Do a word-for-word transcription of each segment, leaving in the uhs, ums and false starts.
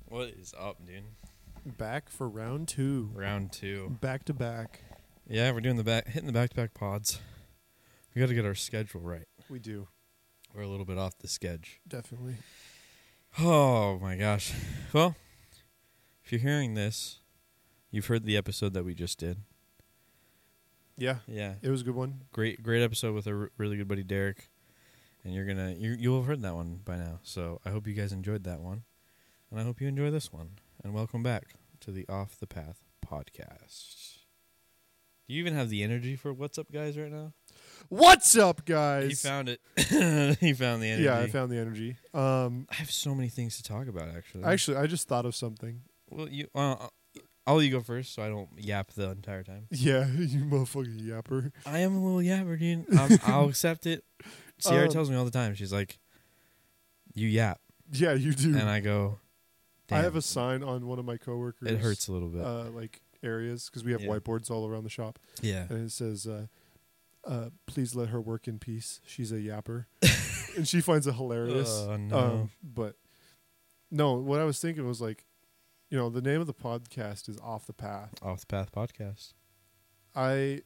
What is up, dude? Back for round two. Round two. Back to back. Yeah, we're doing the back, hitting the back-to-back pods. We got to get our schedule right. We do. We're a little bit off the sketch. Definitely. Oh my gosh. Well, if you're hearing this, you've heard the episode that we just did. Yeah. Yeah, It was a good one. great, great episode with our r- really good buddy Derek, and you're gonna you you'll have heard that one by now. So I hope you guys enjoyed that one, and I hope you enjoy this one. And welcome back to the Off the Path podcast. Do you even have the energy for what's up, guys, right now? What's up, guys? He found it. He found the energy. Yeah, I found the energy. Um, I have so many things to talk about, actually. actually, I just thought of something. well, you. Uh, I'll let you go first, so I don't yap the entire time. Yeah, you motherfucking yapper. I am a little yapper, dude. I'm, I'll accept it. Sierra Um, tells me all the time. She's like, "You yap," Yeah, you do. and I go, I have "Damn, a sign on one of my coworkers. It hurts a little bit." Uh, like areas because we have Yeah. whiteboards all around the shop, yeah. and it says, uh, uh, "Please let her work in peace. She's a yapper," and she finds it hilarious. Oh no. Um, but no, what I was thinking was like, you know, the name of the podcast is Off the Path. Off the Path podcast. I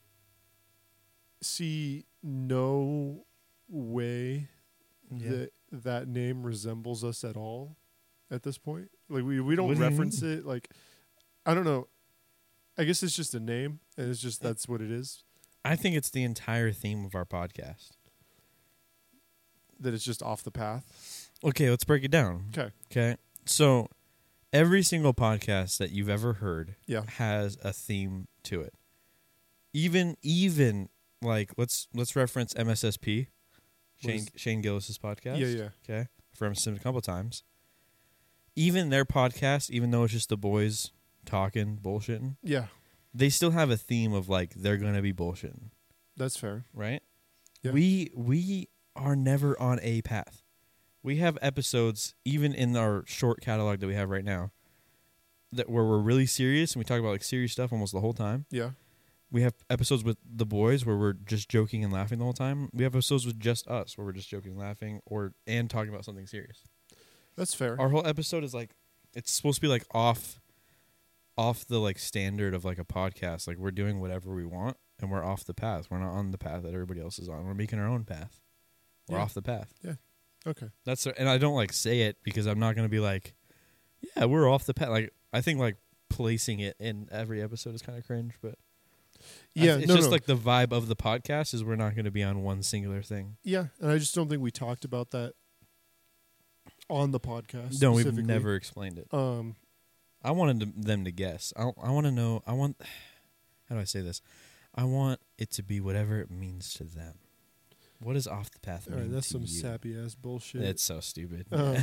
see no way Yeah. that that name resembles us at all at this point. Like we, we don't What do you reference mean? it. Like, I don't know. I guess it's just a name, and it's just that's what it is. I think it's the entire theme of our podcast. That it's just off the path. Okay, let's break it down. Okay. Okay. So every single podcast that you've ever heard Yeah. has a theme to it. Even even like let's let's reference M S S P, What Shane is- Shane Gillis's podcast. Yeah, yeah. Okay. Referenced him a couple times. Even their podcast, even though it's just the boys talking, bullshitting, Yeah. they still have a theme of like they're gonna be bullshitting, That's fair. right? Yeah. We we are never on a path. We have episodes, even in our short catalog that we have right now, that where we're really serious and we talk about like serious stuff almost the whole time. Yeah. We have episodes with the boys where we're just joking and laughing the whole time. We have episodes with just us where we're just joking and laughing, or and talking about something serious. That's fair. Our whole episode is like it's supposed to be like off, off the like standard of like a podcast. Like we're doing whatever we want and we're off the path. We're not on the path that everybody else is on. We're making our own path. We're Yeah. off the path. Okay. That's and I don't like say it because I'm not gonna be like, yeah, we're off the path. Like I think like placing it in every episode is kind of cringe, but Yeah. I- it's no, just no. like the vibe of the podcast is we're not going to be on one singular thing. Yeah, and I just don't think we talked about that on the podcast. No, we've specifically. never explained it. Um, I wanted to, them to guess. I I want to know. I want. How do I say this? I want it to be whatever it means to them. What does off the path all mean right, that's to some you? sappy ass bullshit. It's so stupid. Um,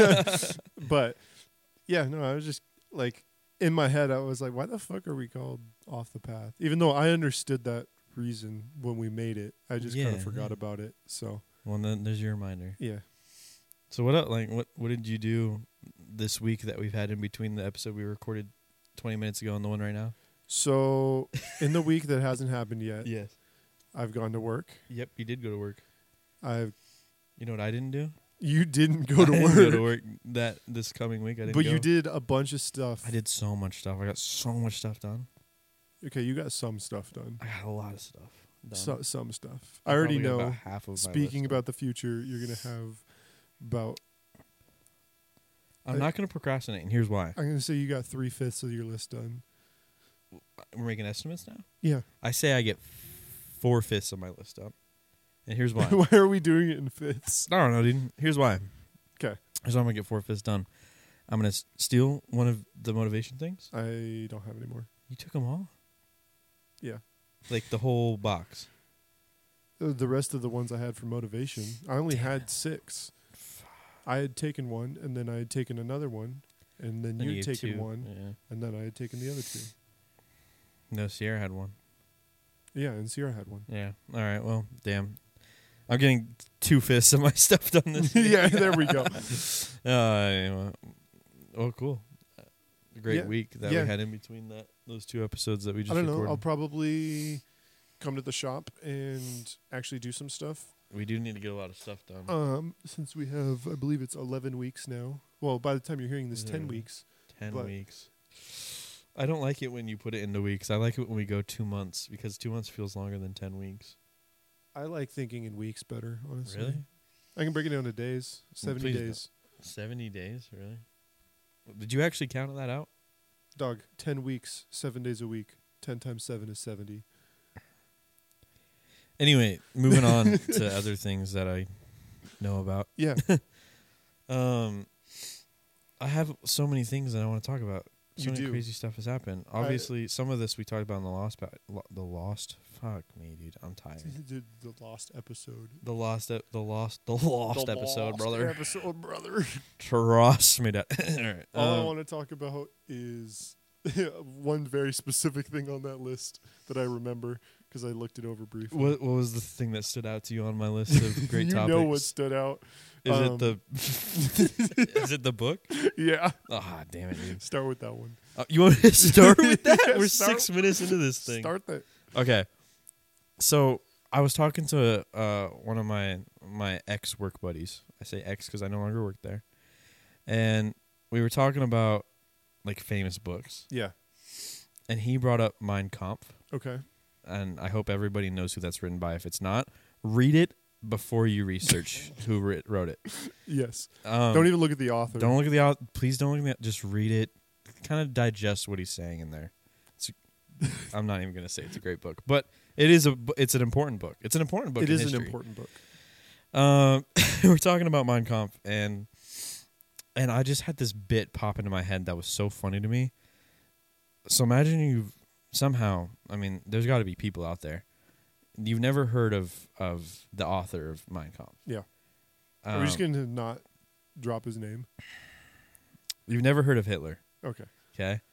but yeah, no, I was just like in my head, I was like, why the fuck are we called Off the Path? Even though I understood that reason when we made it, I just kind Yeah, of forgot yeah. about it. So Well, then there's your reminder. yeah, So what? el- Like what? What did you do this week that we've had in between the episode we recorded twenty minutes ago and the one right now? so in the week that hasn't happened yet, Yes. I've gone to work. Yep. You did go to work. I've You know what I didn't do? you didn't go to I work, didn't go to work that this coming week. I didn't. but go. you did a bunch of stuff. I did so much stuff. I got so much stuff done. Okay, you got some stuff done. I got a lot of stuff done. So, some stuff. I I already probably got know. about half of my Speaking list about the future, you're gonna have about. done. I'm not going to procrastinate, and here's why. I'm gonna say you got three fifths of your list done. We're making estimates now. Yeah. I say I get four fifths of my list done, and here's why. Why are we doing it in fifths? I don't know, dude. Here's why. 'Kay. Here's why I'm gonna get four fifths done. I'm gonna s- steal one of the motivation things. I don't have any more. You took them all, Yeah. like the whole box. Uh, The rest of the ones I had for motivation, I only Damn had six. I had taken one, and then I had taken another one, and then Then you you had had taken two. one, Yeah. and then I had taken the other two. No, Sierra had one. Yeah, and Sierra had one. Yeah. All right. Well, damn. I'm getting two fifths of my stuff done this week. Yeah, there we go. Uh, anyway. Oh, cool. Uh, Great Yeah, week that yeah. we had in between that those two episodes that we just I don't know. recorded. I'll probably come to the shop and actually do some stuff. We do need to get a lot of stuff done. Um, since we have, I believe it's eleven weeks now. Well, by the time you're hearing this, Is it ten really? weeks. Ten but- weeks. I don't like it when you put it into weeks. I like it when we go two months because two months feels longer than ten weeks. I like thinking in weeks better, honestly. Really? I can break it down to days. seventy please days. Seventy days, really? Did you actually count that out? Dog, ten weeks, seven days a week. ten times seven is seventy. Anyway, moving on to other things that I know about. Yeah. Um, I have so many things that I want to talk about. So You many do. crazy stuff has happened. Obviously, some of this we talked about in the Lost. Pa- lo- the Lost. Fuck me, dude. I'm tired. the, the lost episode. The Lost. E- the Lost. The Lost The episode, lost brother. episode, brother. Trust me. That. All right. All I um, want to talk about is one very specific thing on that list that I remember because I looked it over briefly. What, what was the thing that stood out to you on my list of great you topics? know what stood out. Is um, it the? Is it the book? Yeah. Ah, damn it, dude. Start with that one. Uh, you want to start with that? Yeah, We're start- six minutes into this thing. Start that. Okay. So I was talking to uh, one of my my ex work buddies. I say ex because I no longer work there, and we were talking about like famous books, Yeah. and he brought up Mein Kampf, Okay. and I hope everybody knows who that's written by. If it's not, read it before you research who writ- wrote it. Yes. Um, Don't even look at the author. don't look at the author. Please don't look at the. Just read it. Kind of digest what he's saying in there. It's, I'm not even going to say it's a great book, but it is a. bu- It's an important book. It's an important book. It in is history. an important book. Um, we're talking about Mein Kampf, and and I just had this bit pop into my head that was so funny to me. So imagine you've somehow. I mean, there's got to be people out there. You've never heard of of the author of Mein Kampf. Yeah. Um, Are we just going to not drop his name? You've never heard of Hitler. Okay. Okay.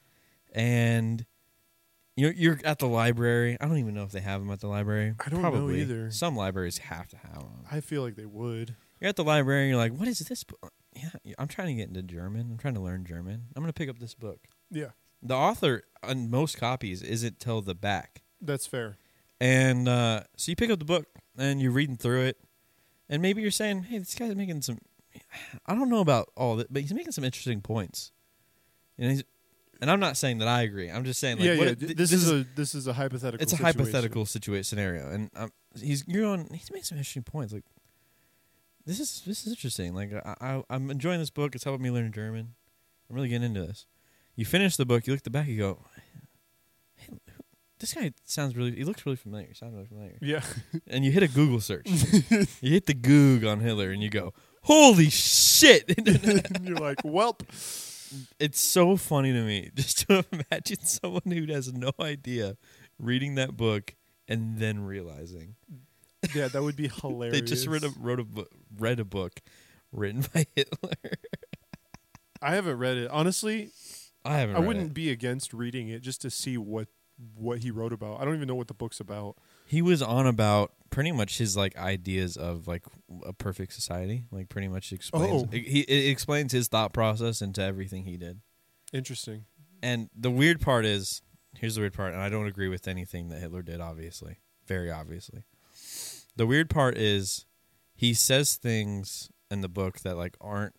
And you're you're at the library. I don't even know if they have them at the library. I don't know Probably. either. Some libraries have to have them. I feel like they would. You're at the library and you're like, what is this book? Yeah, I'm trying to get into German. I'm trying to learn German. I'm going to pick up this book. Yeah. The author on most copies isn't till the back. That's fair. And uh, so you pick up the book and you're reading through it. And maybe you're saying, hey, this guy's making some, I don't know about all that, but he's making some interesting points. And he's, and I'm not saying that I agree. I'm just saying, like, yeah, what yeah. it- th- th- this, is a this is a hypothetical. it's a situation. hypothetical situation scenario, and um, he's you're going. He's made some interesting points. Like this is this is interesting. Like I, I I'm enjoying this book. It's helping me learn German. I'm really getting into this. You finish the book. You look at the back. You go, hey, who, this guy sounds really. He looks really familiar. He sounds really familiar. Yeah. And you hit a Google search. You hit the Goog on Hitler, and you go, holy shit! And you're like, welp. It's so funny to me just to imagine someone who has no idea reading that book and then realizing Yeah, that would be hilarious. they just read a, wrote a book, read a book written by Hitler. I haven't read it. Honestly, I haven't. I read wouldn't it. be against reading it just to see what what he wrote about. I don't even know what the book's about. He was on about pretty much his like ideas of like a perfect society. Like pretty much explains. Oh. It, he it explains his thought process into everything he did. Interesting. And the weird part is, here's the weird part, and I don't agree with anything that Hitler did, obviously. Very obviously. The weird part is he says things in the book that like aren't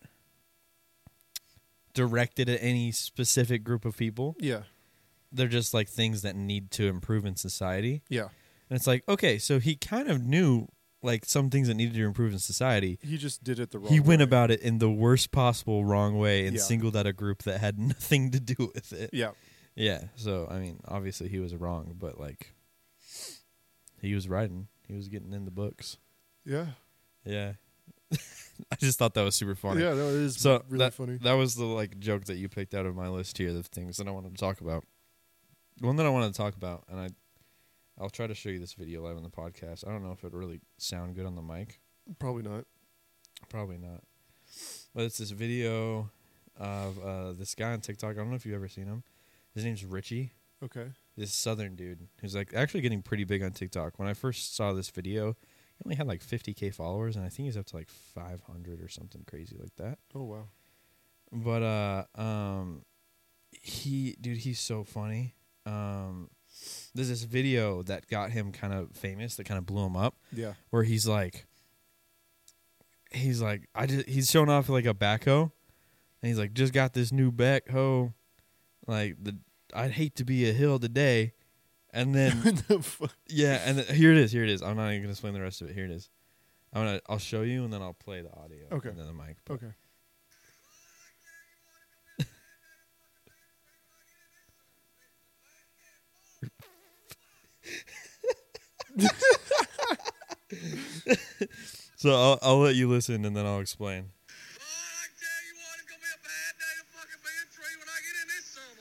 directed at any specific group of people. Yeah. They're just like things that need to improve in society. Yeah. And it's like, okay, so he kind of knew like some things that needed to improve in society. He just did it the wrong He went way. about it in the worst possible wrong way and Yeah. singled out a group that had nothing to do with it. Yeah. Yeah, so I mean, obviously he was wrong, but like he was writing, he was getting in the books. Yeah. Yeah, I just thought that was super funny. Yeah, no, it is so really that, funny. That was the like joke that you picked out of my list here of things that I wanted to talk about. The one that I wanted to talk about, and I, I'll try to show you this video live on the podcast. I don't know if it really sound good on the mic. Probably not. Probably not. But it's this video of uh, this guy on TikTok. I don't know if you've ever seen him. His name's Richie. Okay. This southern dude who's like actually getting pretty big on TikTok. When I first saw this video, he only had like fifty K followers, and I think he's up to like five hundred or something crazy like that. Oh, wow. But uh, um, he, dude, he's so funny. Um, there's this video that got him kind of famous, that kind of blew him up, Yeah. where he's like, he's like, I just he's showing off like a backhoe, and he's like, just got this new backhoe, like the I'd hate to be a hill today, and then The fuck? yeah, and th- here it is, here it is. I'm not even gonna explain the rest of it. Here it is. I'm gonna I'll show you, and then I'll play the audio. Okay. And then the mic. But Okay. So I'll I'll let you listen, and then I'll explain. I tell you what, it's gonna be a bad day to fucking be a tree when I get in this son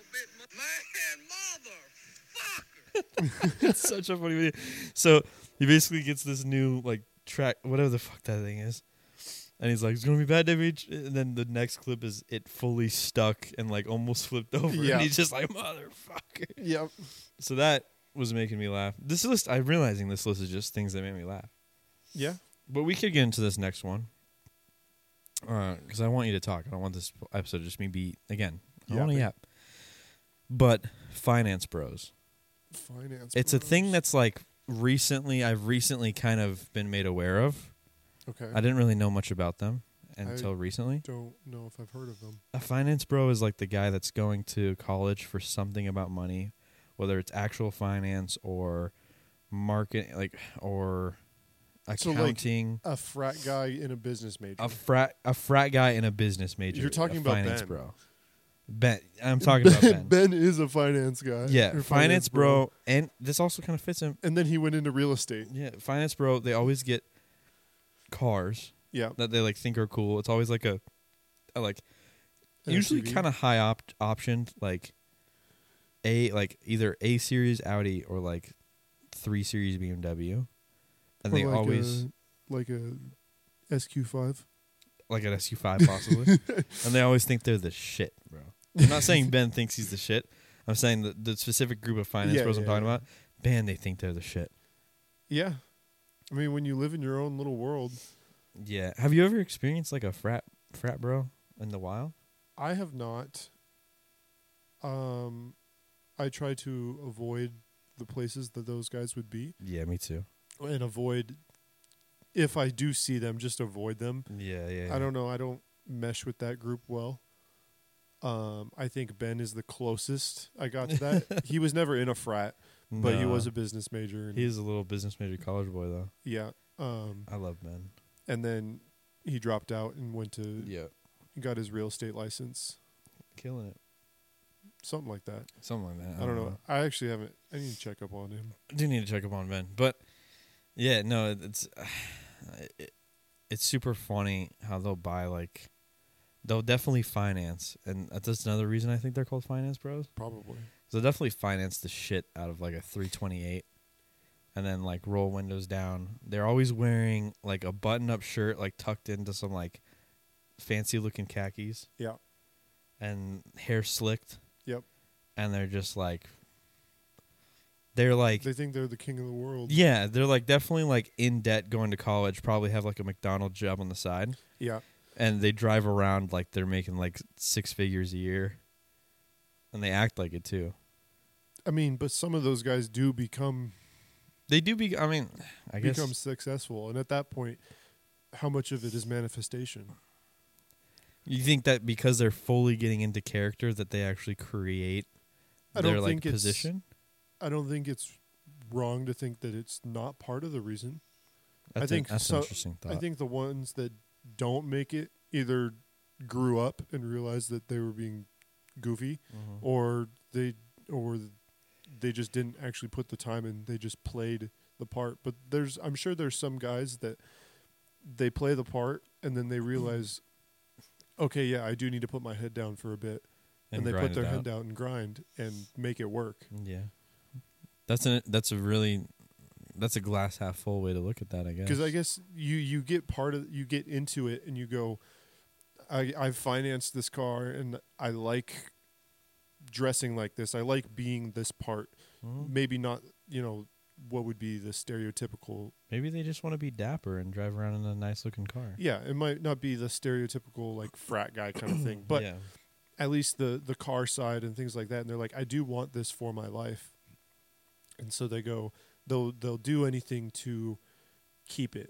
of a bitch. Man, motherfucker. It's such a funny video. So he basically gets this new like track, whatever the fuck that thing is, and he's like, "It's gonna be a bad day." for each-" And then the next clip is it fully stuck and like almost flipped over, Yeah. and he's just like, "Motherfucker." Yep. So that was making me laugh. This list, I'm realizing this list is just things that made me laugh. Yeah. But we could get into this next one, because I want you to talk. I don't want this episode to just me be again. I want to Yapping. yap. But Finance Bros. Finance. It's a bros. thing that's like recently, I've recently kind of been made aware of. Okay. I didn't really know much about them until I- recently. don't know if I've heard of them. A finance bro is like the guy that's going to college for something about money, whether it's actual finance or market, like or So, like, accounting. A frat guy in a business major. a frat, a frat guy in a business major. You're talking a about finance Ben. bro. Ben, I'm talking about Ben. Ben is a finance guy. Yeah, or finance bro, and this also kind of fits him. And then he went into real estate. Yeah, finance bro. They always get cars Yeah. that they like think are cool. It's always like a, a like An usually S U V. kind of high op- optioned, like a like either A series Audi or like three series B M W, and Or they like always a, like a S Q five. like an S U five possibly, and they always think they're the shit, bro. I'm not saying Ben thinks he's the shit. I'm saying the the specific group of finance Yeah, bros I'm yeah, talking yeah. about, Ben, they think they're the shit. Yeah. I mean, when you live in your own little world, Yeah. Have you ever experienced like a frat frat bro in the wild? I have not. Um, I try to avoid the places that those guys would be, Yeah, me too. and avoid. If I do see them, just avoid them. Yeah, yeah. I don't know. I don't mesh with that group well. Um, I think Ben is the closest I got to that. He was never in a frat, but he No. was a business major. And He is a little business major college boy though. yeah. Um, I love Ben. and then he dropped out and went to Yeah, got his real estate license, killing it. something like that. Something like that. I don't know. I actually haven't. I need to check up on him. I do need to check up on Ben, but yeah, no, it's it, it's super funny how they'll buy like they'll definitely finance, and that's another reason I think they're called finance bros. Probably. They'll definitely finance the shit out of like a three twenty-eight, and then like roll windows down. They're always wearing like a button-up shirt, like tucked into some like fancy looking khakis, Yeah. and hair slicked. Yep. And they're just like, they're like, They think they're the king of the world. yeah, they're like definitely like in debt going to college, probably have like a McDonald's job on the side, Yeah. and they drive around like they're making like six figures a year, and they act like it too. I mean, but some of those guys do become They do be, I mean, I guess, become successful, and at that point, how much of it is manifestation? you think that because they're fully getting into character that they actually create I their don't like think it's- position? I don't think it's wrong to think that it's not part of the reason. That's I think a, that's so- an interesting thought. I think the ones that don't make it either grew up and realized that they were being goofy, Mhm. or they or they just didn't actually put the time in. They just played the part. But there's, I'm sure there's some guys that they play the part and then they realize, okay, yeah, I do need to put my head down for a bit, and, they grind put their it head out. down and grind and make it work. Yeah, that's a that's a really that's a glass half full way to look at that. I guess Because I guess you you get part of you get into it and you go, I I've financed this car and I like dressing like this. I like being this part. Mhm. Maybe not, you know, what would be the stereotypical. Maybe they just want to be dapper and drive around in a nice looking car. Yeah, it might not be the stereotypical like frat guy kind of thing, but yeah. at least the the car side and things like that. And they're like, I do want this for my life, and so they go, they'll they'll do anything to keep it.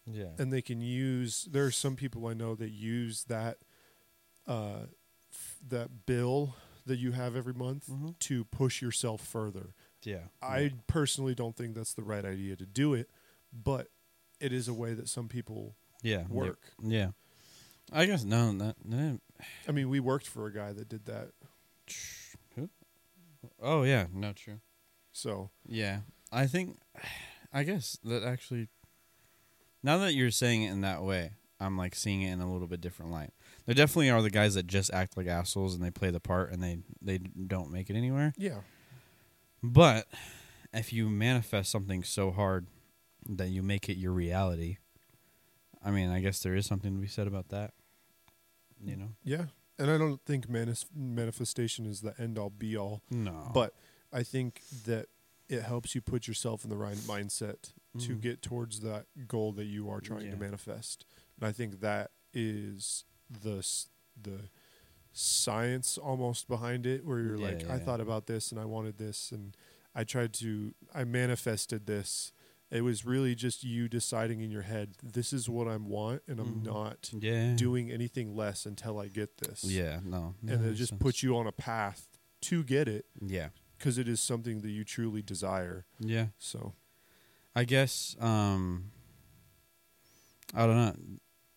Yeah. and they can use. There are some people I know that use that uh, f- that bill that you have every month Mhm. to push yourself further. Yeah. I personally don't think that's the right idea to do it, but it is a way that some people yeah. work. Yeah. I guess no, not, no. I mean, we worked for a guy that did that, Who? Oh yeah, no, true. so Yeah, I think, I guess that actually, now that you're saying it in that way, I'm like seeing it in a little bit different light. There definitely are the guys that just act like assholes and they play the part and they they don't make it anywhere. yeah, But if you manifest something so hard that you make it your reality, I mean, I guess there is something to be said about that. You know? yeah. And I don't think manis- manifestation is the end all be all, No. but I think that it helps you put yourself in the right mindset to Mhm. get towards that goal that you are trying Yeah. to manifest. And I think that is the s- the science almost behind it, where you're Yeah, like, yeah, I yeah. thought about this and I wanted this and I tried to, I manifested this. It was really just you deciding in your head, this is what I want, and I'm Mhm. not yeah. doing anything less until I get this. Yeah, no. And that it makes just sense. puts you on a path to get it, Yeah. because it is something that you truly desire. Yeah. So, I guess um I don't know.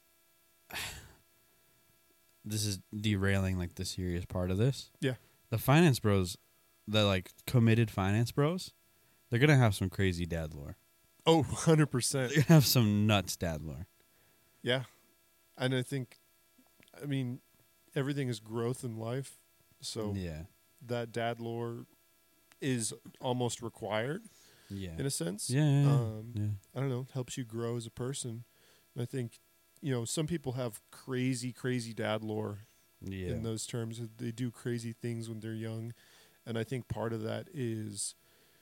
This is derailing like the serious part of this. Yeah. The finance bros, the like committed finance bros, they're gonna have some crazy dad lore. oh, one hundred percent. They're gonna have some nuts dad lore. Yeah. And I think, I mean, everything is growth in life. So yeah. that dad lore is almost required Yeah. in a sense. Yeah. Yeah. yeah. Um, yeah. I don't know, helps you grow as a person. And I think, you know, some people have crazy, crazy dad lore Yeah. in those terms. They do crazy things when they're young. And I think part of that is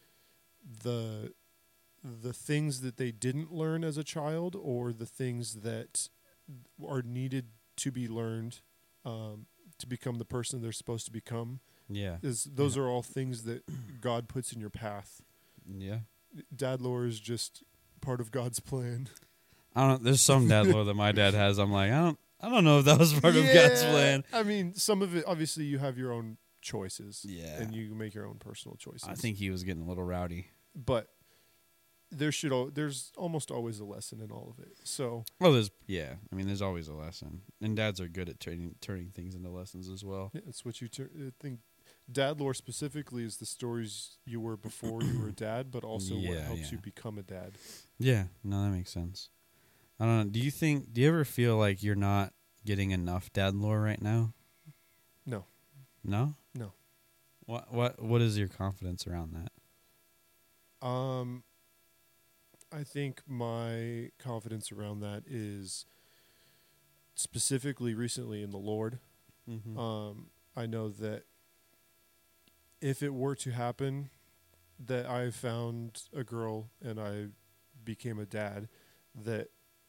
the the things that they didn't learn as a child, or the things that are needed to be learned um, to become the person they're supposed to become. Yeah. Is those Yeah. are all things that God puts in your path. Yeah. Dad lore is just part of God's plan. I don't there's some dad lore that my dad has. I'm like, I don't I don't know if that was part of God's Yeah. plan. I mean, some of it, obviously, you have your own choices. Yeah. And you make your own personal choices. I think he was getting a little rowdy. But there should al- there's almost always a lesson in all of it. So, Well, there's yeah. I mean, there's always a lesson, and dads are good at turning turning things into lessons as well. yeah, it's what you tur- I think dad lore specifically is the stories you were before you were a dad, but also what Yeah, helps yeah. you become a dad. Yeah, no, that makes sense. I don't know. Do you think? Do you ever feel like you're not getting enough dad lore right now? No. No. No. What what what is your confidence around that? Um, I think my confidence around that is specifically recently in the Lord. Mm-hmm. Um, I know that if it were to happen that I found a girl and I became a dad, that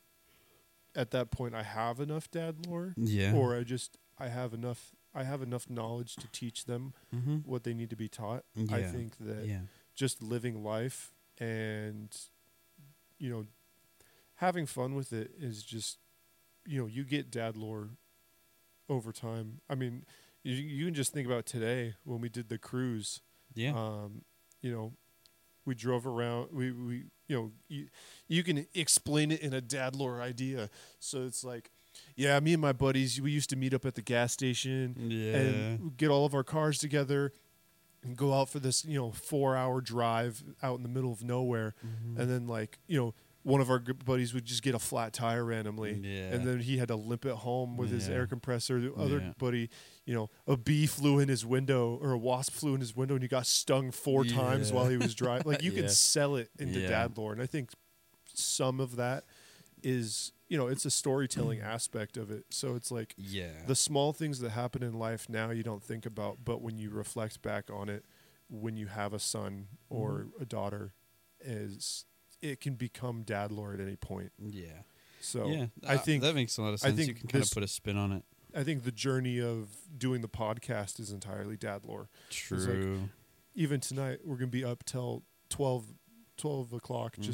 at that point I have enough dad lore, yeah. or I just I have enough I have enough knowledge to teach them mm-hmm. what they need to be taught. Yeah. I think that yeah. just living life and, you know, having fun with it is just, you know, you get dad lore over time. I mean, you, you can just think about today when we did the cruise. Yeah. Um, you know, we drove around. We, we you know, you, you can explain it in a dad lore idea. So it's like, yeah, me and my buddies, we used to meet up at the gas station yeah. and get all of our cars together and go out for this, you know, four hour drive out in the middle of nowhere. Mhm. And then, like, you know, one of our good buddies would just get a flat tire randomly. Yeah. And then he had to limp it home with his Yeah. air compressor. The other Yeah. buddy, you know, a bee flew in his window or a wasp flew in his window and he got stung four times Yeah. while he was driving. Like, you Yeah. can sell it into Yeah. dad lore. And I think some of that is, you know, it's a storytelling aspect of it. So it's like, yeah. the small things that happen in life now you don't think about, but when you reflect back on it, when you have a son or a daughter, is it can become dad lore at any point. yeah. So yeah. I Uh, think that makes a lot of I sense. You think can kind of this- put a spin on it. I think the journey of doing the podcast is entirely dad lore. True. Even tonight we're gonna be up till twelve, twelve o'clock just Mhm. to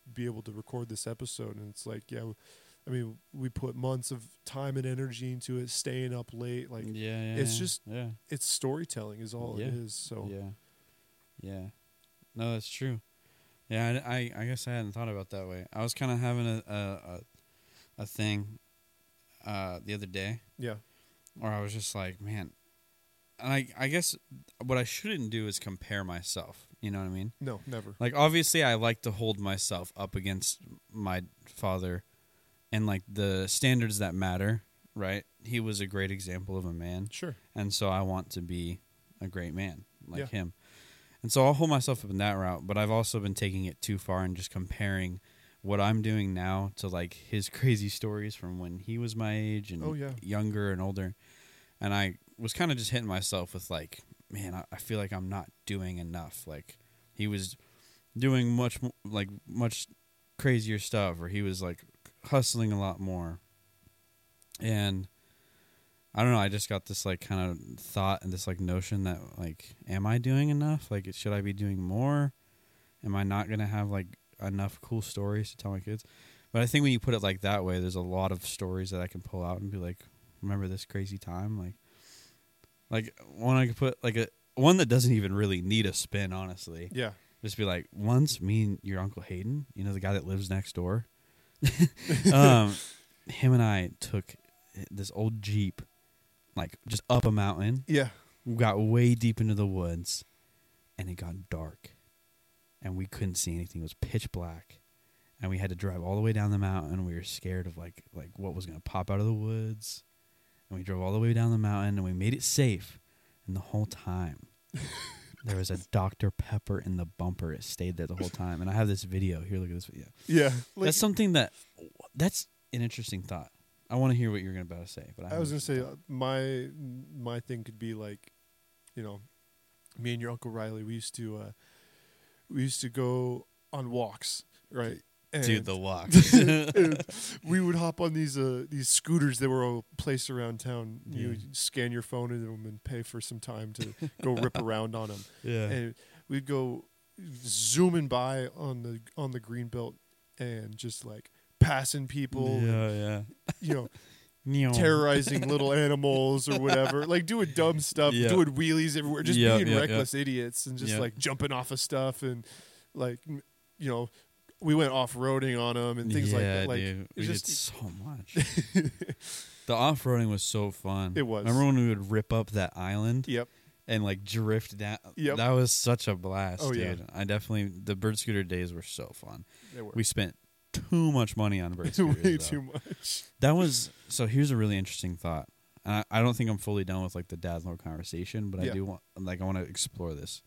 be able to record this episode. And it's like, yeah, I mean, we put months of time and energy into it, staying up late. Like, yeah, yeah, it's yeah. just, yeah, it's storytelling is all Yeah. it is. So, yeah, yeah. No, that's true. Yeah, I, I, I guess I hadn't thought about it that way. I was kind of having a a, a, a thing uh, the other day yeah, where I was just like, man, and I I guess what I shouldn't do is compare myself. You know what I mean? no, never. Like, obviously, I like to hold myself up against my father and, like, the standards that matter, right? He was a great example of a man, Sure. and so I want to be a great man like Yeah. him. And so I'll hold myself up in that route, but I've also been taking it too far and just comparing what I'm doing now to, like, his crazy stories from when he was my age and Oh, yeah. younger and older. And I was kind of just hitting myself with, like, man, I, I feel like I'm not doing enough. Like, he was doing much, mo- like, much crazier stuff, or he was, like, hustling a lot more. And I don't know, I just got this, like, kind of thought and this, like, notion that, like, am I doing enough? Like, should I be doing more? Am I not going to have, like, enough cool stories to tell my kids? But I think when you put it like that way, there's a lot of stories that I can pull out and be like, remember this crazy time? Like, like one I could put, like, a one that doesn't even really need a spin, honestly. Yeah. Just be like, once me and your Uncle Hayden, you know, the guy that lives next door, um, him and I took this old Jeep, like, just up a mountain. Yeah. We got way deep into the woods, and it got dark, and we couldn't see anything. It was pitch black, and we had to drive all the way down the mountain. We were scared of, like, like what was going to pop out of the woods, and we drove all the way down the mountain, and we made it safe. And the whole time, there was a Doctor Pepper in the bumper. It stayed there the whole time. And I have this video. Here, look at this video. Yeah. Like, That's something that, that's an interesting thought. I want to hear what you're going to about to say. But I, I was have gonna an say interesting uh, my my thing could be like, you know, me and your Uncle Riley. We used to uh, we used to go on walks, right? And thought. Dude, the walk. and we would hop on these uh, these scooters that were all placed around town. You Yeah. would scan your phone in them and pay for some time to go rip around on them. Yeah. And we'd go zooming by on the on the green belt and just like passing people, and, Yeah, yeah. you know, Neon. terrorizing little animals or whatever, like doing dumb stuff, Yeah. doing wheelies everywhere, just Yeah, being yeah, reckless idiots and just Yeah. like jumping off of stuff and like m- you know, we went off roading on them and things like Yeah, that. Like dude. We it's just did so much. The off-roading was so fun. It was. Remember when we would rip up that island yep, and, like, drift down? Yep. That was such a blast, Oh, yeah. dude. I definitely, the bird scooter days were so fun. they were We spent too much money on bird scooters. way though. too much. That was, so here's a really interesting thought. And I, I don't think I'm fully done with, like, the dad lore conversation, but Yeah. I do want, like, I want to explore this.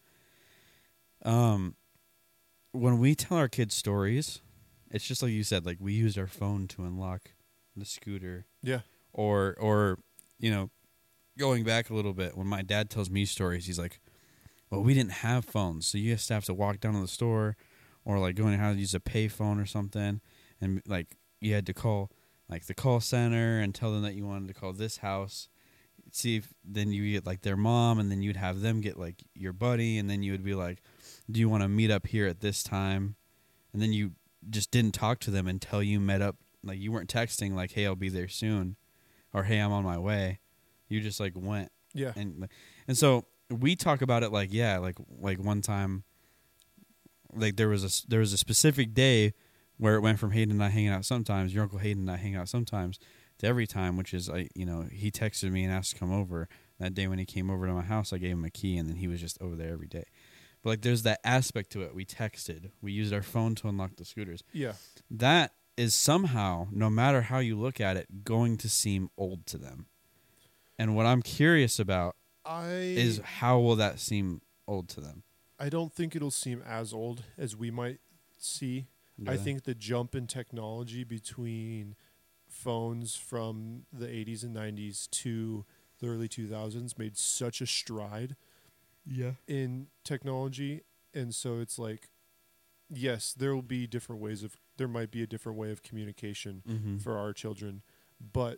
Um, when we tell our kids stories, it's just like you said, like, we used our phone to unlock the scooter. Yeah, Or, or, you know, going back a little bit, when my dad tells me stories, he's like, well, we didn't have phones, so you used to have to walk down to the store or, like, going how to use a pay phone or something, and, like, you had to call, like, the call center and tell them that you wanted to call this house. See if then you get, like, their mom, and then you'd have them get, like, your buddy, and then you would be like, do you want to meet up here at this time? And then you just didn't talk to them until you met up. Like, you weren't texting, like, hey, I'll be there soon, or hey, I'm on my way. You just, like, went. yeah, And and so we talk about it like, yeah, like like one time, like there was a s- there was a specific day where it went from Hayden and I hanging out sometimes, your Uncle Hayden and I hang out sometimes, to every time, which is, I you know, he texted me and asked to come over. That day when he came over to my house, I gave him a key, and then he was just over there every day. But, like, there's that aspect to it. We texted. We used our phone to unlock the scooters. yeah. That is somehow, no matter how you look at it, going to seem old to them. And what I'm curious about I is how will that seem old to them? I don't think it'll seem as old as we might see. I Really? think the jump in technology between phones from the eighties and nineties to the early two thousands made such a stride Yeah. in technology. And so it's like, yes, there will be different ways of, there might be a different way of communication Mm-hmm. for our children, but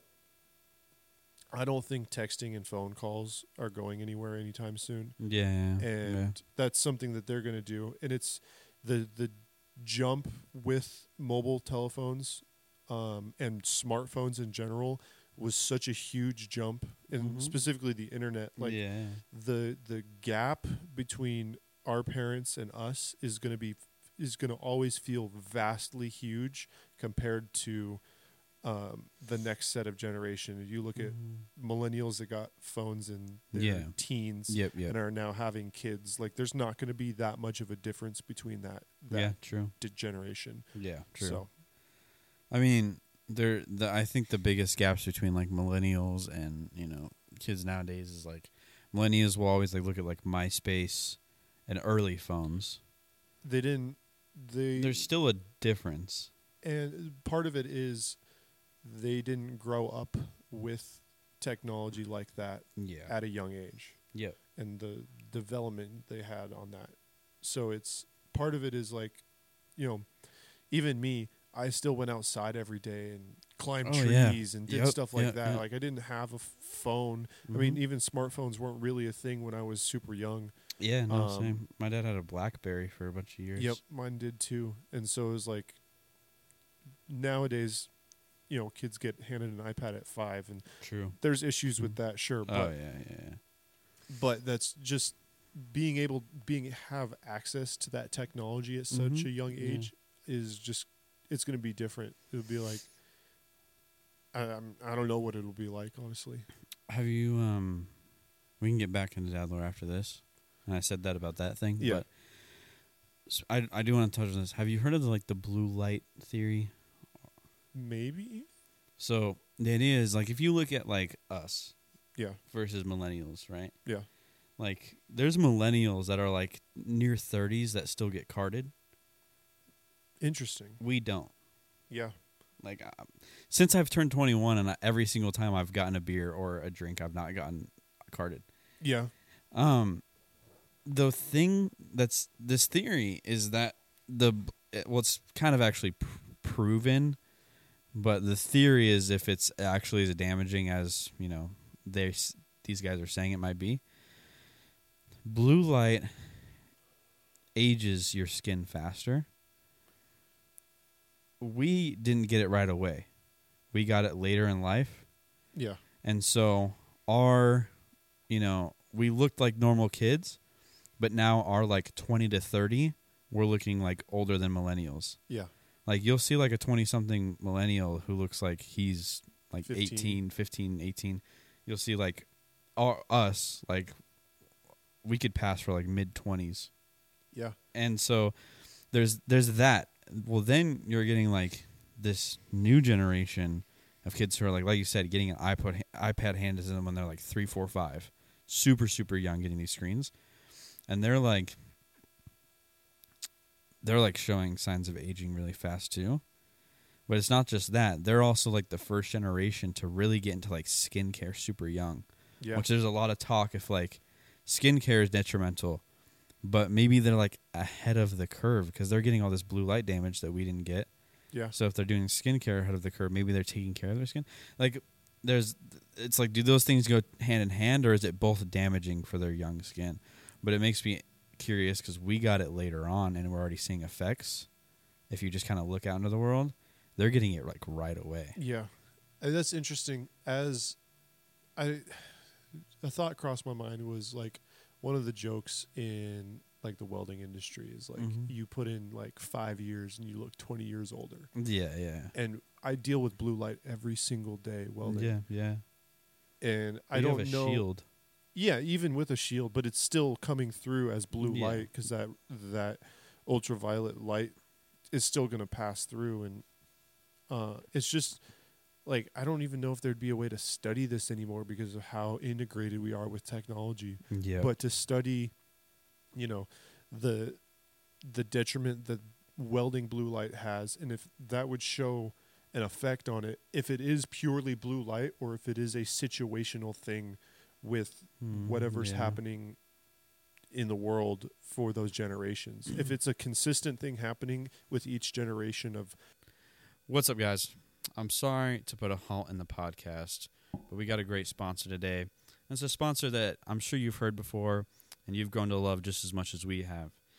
I don't think texting and phone calls are going anywhere anytime soon. Yeah. And yeah. that's something that they're going to do. And it's the, the, jump with mobile telephones um, and smartphones in general was such a huge jump, and Mhm. specifically the internet. Like yeah. the the gap between our parents and us is going to be is going to always feel vastly huge compared to um, the next set of generation. If you look at Mhm. millennials that got phones in their Yeah. teens Yep, yep. and are now having kids, like there's not going to be that much of a difference between that that Yeah, true. d- generation. Yeah, true. So I mean, there. The, I think the biggest gaps between like millennials and you know kids nowadays is like millennials will always like look at like MySpace and early phones. they didn't they There's still a difference. and part of it is they didn't grow up with technology like that Yeah. at a young age. Yep. And the development they had on that. So it's part of it is like, you know, even me, I still went outside every day and climbed Oh, yeah. trees and did Yep, stuff like yeah, that. yeah. Like I didn't have a f- phone. I mean, Mhm. even smartphones weren't really a thing when I was super young. Yeah, no, um, same. My dad had a BlackBerry for a bunch of years. Yep, mine did too. And so it was like nowadays, you know, kids get handed an iPad at five, and True. there's issues with that, sure. But Oh yeah, yeah, yeah. but that's just being able being have access to that technology at such Mhm. a young Yeah. age is just it's going to be different. It'll be like I I'm, I don't know what it'll be like, honestly. Have you um we can get back into Dadler after this. And I said that about that thing, Yeah. but s- I I do want to touch on this. Have you heard of the, like the blue light theory? Maybe. So, the idea is like if you look at like us Yeah. versus millennials, right? Yeah. Like there's millennials that are like near thirties that still get carded. Interesting. We don't. Yeah. Like uh, since I've turned twenty-one and I, every single time I've gotten a beer or a drink, I've not gotten carded. Yeah. Um, the thing that's this theory is that the well, it's kind of actually pr- proven, but the theory is if it's actually as damaging as you know they these guys are saying it might be. Blue light ages your skin faster. We didn't get it right away. We got it later in life. Yeah. And so our, you know, we looked like normal kids, but now our like twenty to thirty, we're looking like older than millennials. Yeah. Like you'll see like a twenty-something millennial who looks like he's like fifteen. eighteen, fifteen, eighteen. You'll see like our, us, like we could pass for like mid-twenties. Yeah. And so there's there's that. Well, then you're getting like this new generation of kids who are like, like you said, getting an iPod iPad handed to them when they're like three, four, five, super, super young, getting these screens, and they're like, they're like showing signs of aging really fast too. But it's not just that; they're also like the first generation to really get into like skincare super young. Yeah. Which there's a lot of talk if like skincare is detrimental. But maybe they're like ahead of the curve because they're getting all this blue light damage that we didn't get. Yeah. So if they're doing skincare ahead of the curve, maybe they're taking care of their skin. Like, there's, it's like, do those things go hand in hand, or is it both damaging for their young skin? But it makes me curious because we got it later on, and we're already seeing effects. If you just kind of look out into the world, they're getting it like right away. Yeah. And that's interesting. As I, a thought crossed my mind was like one of the jokes in like the welding industry is like Mhm. you put in like five years and you look twenty years older. Yeah, yeah, And I deal with blue light every single day welding. yeah, yeah. And I You don't have a know. shield. Yeah, even with a shield, but it's still coming through as blue Yeah. light because that that ultraviolet light is still going to pass through, and uh, it's just like I don't even know if there'd be a way to study this anymore because of how integrated we are with technology. Yeah, But to study, you know, the the detriment that welding blue light has, and if that would show an effect on it, if it is purely blue light or if it is a situational thing with Mm, whatever's yeah. happening in the world for those generations. If it's a consistent thing happening with each generation of What's up, guys? I'm sorry to put a halt in the podcast, but we got a great sponsor today. And it's a sponsor that I'm sure you've heard before and you've grown to love just as much as we have.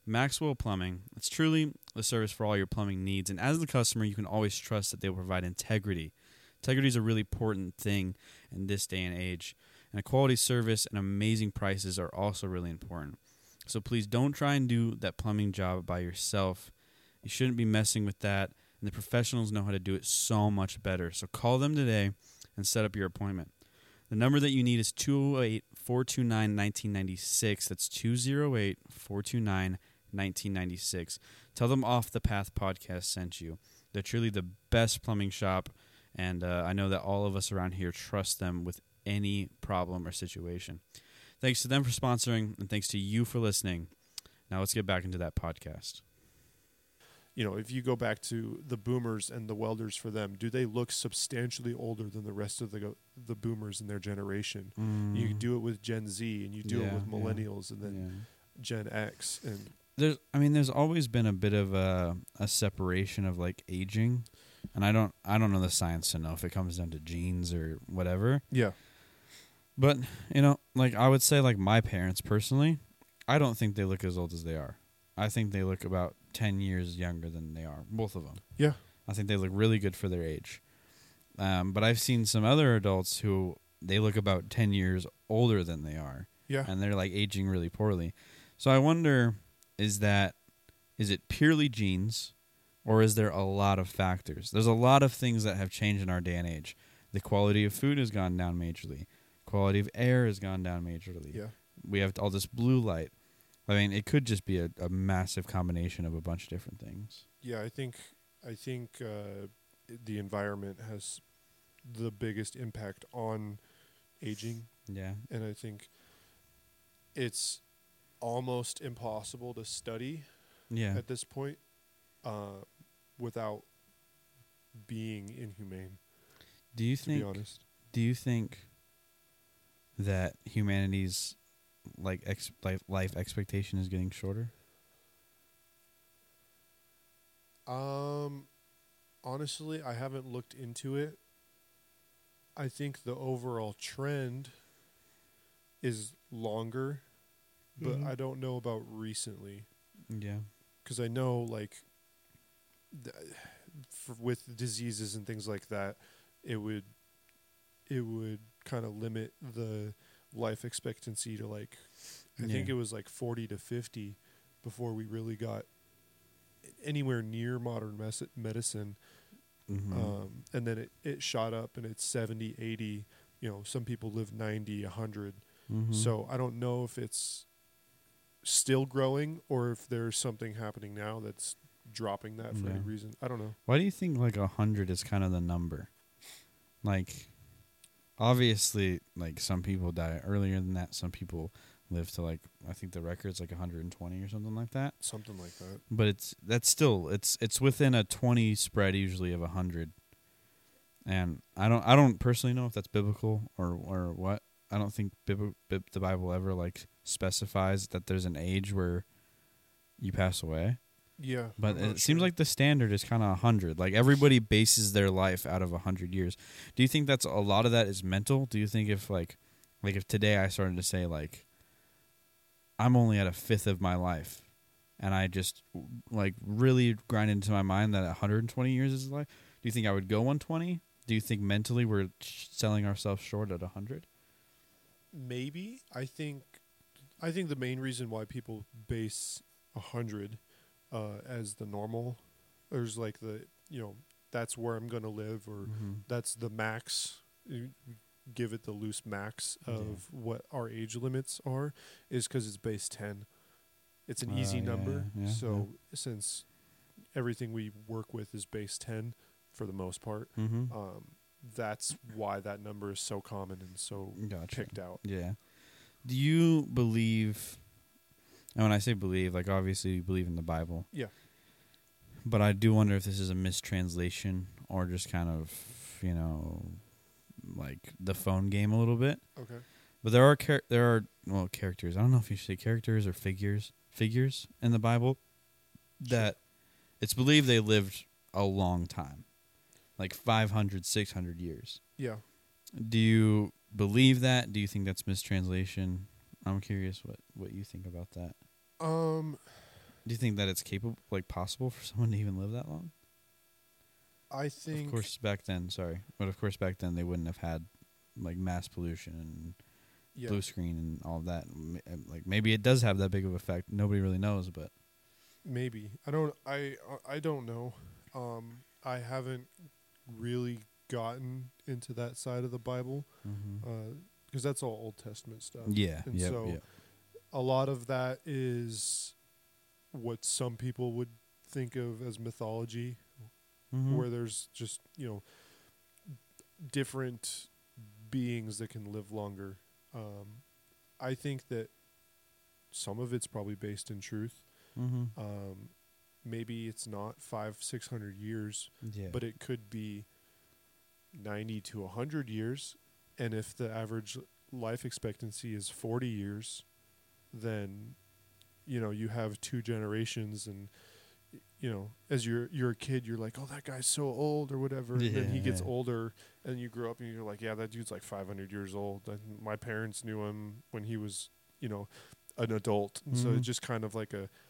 Maxwell Plumbing. It's truly the service for all your plumbing needs. And as the customer, you can always trust that they will provide integrity. Integrity is a really important thing in this day and age. And a quality service and amazing prices are also really important. So please don't try and do that plumbing job by yourself. You shouldn't be messing with that. And the professionals know how to do it so much better. So call them today and set up your appointment. The number that you need is two oh eight, four two nine, one nine nine six. That's two oh eight, four two nine, one nine nine six. Tell them Off the Path Podcast sent you. They're truly the best plumbing shop, and uh, I know that all of us around here trust them with any problem or situation. Thanks to them for sponsoring, and thanks to you for listening. Now let's get back into that podcast. You know, if you go back to the boomers and the welders for them, do they look substantially older than the rest of the the boomers in their generation? Mm. You do it with Gen Z, and you do Yeah, it with yeah. millennials, and then Yeah. Gen X, and There's, I mean, there's always been a bit of a, a separation of like aging, and I don't, I don't know the science to know if it comes down to genes or whatever. yeah, But you know, like I would say, like my parents personally, I don't think they look as old as they are. I think they look about ten years younger than they are, both of them. yeah, I think they look really good for their age. Um, but I've seen some other adults who they look about ten years older than they are, yeah. and they're like aging really poorly. So I wonder, is that, is it purely genes, or is there a lot of factors? There's a lot of things that have changed in our day and age. The quality of food has gone down majorly. Quality of air has gone down majorly. Yeah. We have all this blue light. I mean, it could just be a, a massive combination of a bunch of different things. Yeah, I think I think uh, the environment has the biggest impact on aging, Yeah. and I think it's almost impossible to study Yeah. at this point uh, without being inhumane. Do you To think? be honest, Do you think that humanity's like ex- life, life expectation is getting shorter? um, honestly, I haven't looked into it. I think the overall trend is longer, but Mhm. I don't know about recently. Yeah. Because I know, like, th- for, with diseases and things like that, it would it would kind of limit the life expectancy to like, I think Yeah. it was like forty to fifty before we really got anywhere near modern mes- medicine. Mm-hmm. Um, and then it, it shot up and it's seventy, eighty. You know, some people live ninety, one hundred. mm-hmm. So I don't know if it's still growing or if there's something happening now that's dropping that for any Yeah. reason. I don't know. Why do you think like a hundred is kind of the number? Like, obviously, like some people die earlier than that. Some people live to like, I think the record's like one hundred twenty or something like that. Something like that. But it's that's still it's it's within a twenty spread usually of a hundred. And I don't I don't personally know if that's biblical or or what. I don't think bib- bib- the Bible ever like specifies that there's an age where you pass away. Yeah. But I'm it not seems sure. like the standard is kind of one hundred. Like everybody bases their life out of one hundred years. Do you think that's a lot of that is mental? Do you think if like like if today I started to say like I'm only at a fifth of my life and I just like really grind into my mind that one hundred twenty years is life, do you think I would go one hundred twenty? Do you think mentally we're selling ourselves short at one hundred? Maybe. I think I think the main reason why people base one hundred uh, as the normal, there's like the, you know, that's where I'm going to live, or Mm-hmm. that's the max, you give it the loose max of Yeah. what our age limits are, is because it's base ten. It's an Uh, easy yeah, number. yeah, so since everything we work with is base ten for the most part, Mm-hmm. um, that's why that number is so common and so Gotcha. picked out. Yeah. Do you believe, and when I say believe, like obviously you believe in the Bible. Yeah. But I do wonder if this is a mistranslation or just kind of, you know, like the phone game a little bit. Okay. But there are char- there are well characters. I don't know if you should say characters or figures figures in the Bible that it's believed they lived a long time, like five hundred, six hundred years. Yeah. Do you believe that? Do you think that's mistranslation? I'm curious what, what you think about that. Um, Do you think that it's capable, like possible for someone to even live that long? I think Of course, back then, sorry, but of course back then they wouldn't have had like mass pollution and yeah, blue screen and all of that. M- uh, Like maybe it does have that big of effect. Nobody really knows, but maybe. I don't I I don't know. Um I haven't really gotten into that side of the Bible mm-hmm. because that's all Old Testament stuff. yeah, and yeah, so yeah. a lot of that is what some people would think of as mythology, Mm-hmm. where there's just, you know, different beings that can live longer. Um, I think that some of it's probably based in truth. Mm-hmm. Um, maybe it's not five, six hundred years, yeah, but it could be ninety to a hundred years. And if the average life expectancy is forty years, then, you know, you have two generations, and y- you know, as you're you're a kid, you're like, oh, that guy's so old or whatever. And then he gets Yeah. older, and you grow up and you're like, yeah, that dude's like five hundred years old. And my parents knew him when he was, you know, an adult. And so Mhm. it's just kind of like a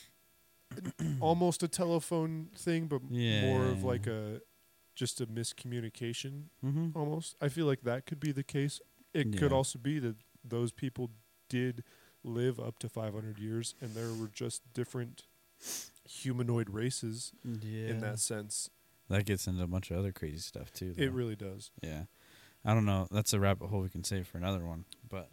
almost a telephone thing, but Yeah, more yeah, of like yeah. a just a miscommunication mm-hmm. almost. I feel like that could be the case. It could Yeah. also be that those people did live up to five hundred years, and there were just different humanoid races yeah. in that sense. That gets into a bunch of other crazy stuff too. It though. really does. Yeah. I don't know. That's a rabbit hole we can save for another one. But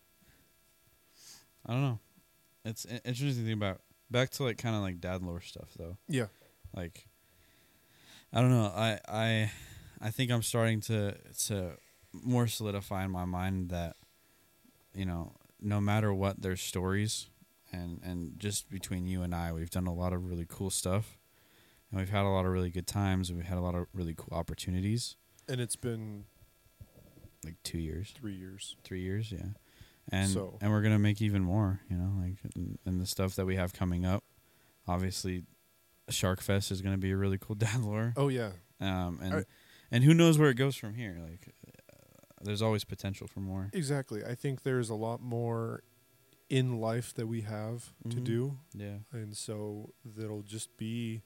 I don't know. It's i- interesting to think about. Back to like kind of like dad lore stuff though. Yeah. Like I don't know. I I I think I'm starting to to more solidify in my mind that, you know, no matter what, there's stories, and and just between you and I, we've done a lot of really cool stuff, and we've had a lot of really good times, and we've had a lot of really cool opportunities. And it's been Like two years, three years. three years, yeah, and So- and we're gonna make even more, you know, like and, and the stuff that we have coming up. Obviously, Shark Fest is gonna be a really cool dad lore. Oh yeah. Um, and I- and who knows where it goes from here? Like, uh, there's always potential for more. Exactly. I think there's a lot more in life that we have to Mhm. do, Yeah. and so that'll just be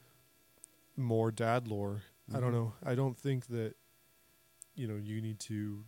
more dad lore. I don't Mhm. know. I don't think that, you know, you need to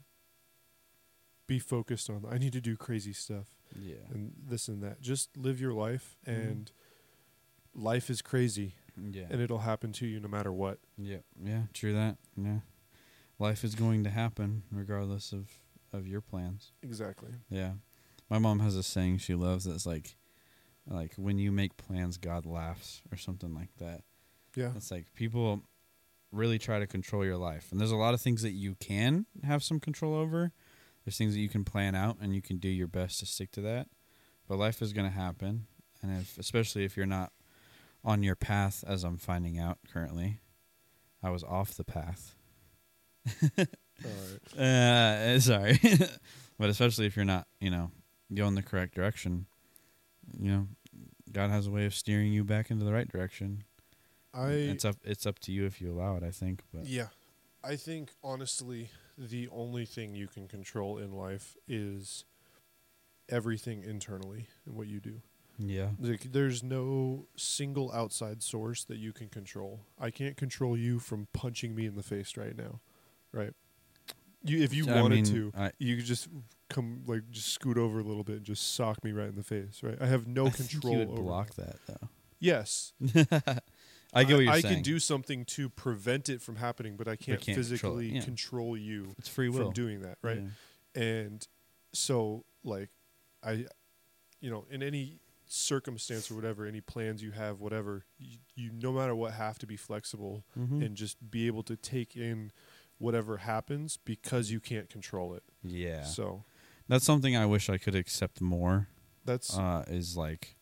be focused on, I need to do crazy stuff Yeah. and this and that. Just live your life, Mhm. and life is crazy, Yeah. and it'll happen to you no matter what. Yeah. Yeah. True that. Yeah. Life is going to happen regardless of, of your plans. Exactly. Yeah. My mom has a saying she loves that's like, like when you make plans, God laughs, or something like that. Yeah. It's like people really try to control your life. And there's a lot of things that you can have some control over. There's things that you can plan out, and you can do your best to stick to that. But life is going to happen. And if, especially if you're not on your path, as I'm finding out currently, I was off the path. All right. Uh, sorry. But especially if you're not, you know, going the correct direction, you know, God has a way of steering you back into the right direction. I it's up it's up to you if you allow it, I think. But Yeah. I think, honestly, the only thing you can control in life is everything internally and what you do. yeah. Like, there's no single outside source that you can control. I can't control you from punching me in the face right now, right? You, if you I wanted mean, to, I, you could just come, like, just scoot over a little bit and just sock me right in the face, right? I have no I control think you would over block that though. Yes. I get what you're I saying. can do something to prevent it from happening, but I can't, can't control it, physically yeah. control you It's free will. from doing that, right? Yeah. And so, like, I, you know, in any circumstance or whatever, any plans you have, whatever, you, you no matter what, have to be flexible Mhm. and just be able to take in whatever happens because you can't control it. Yeah. So That's something I wish I could accept more. that's Uh, is like,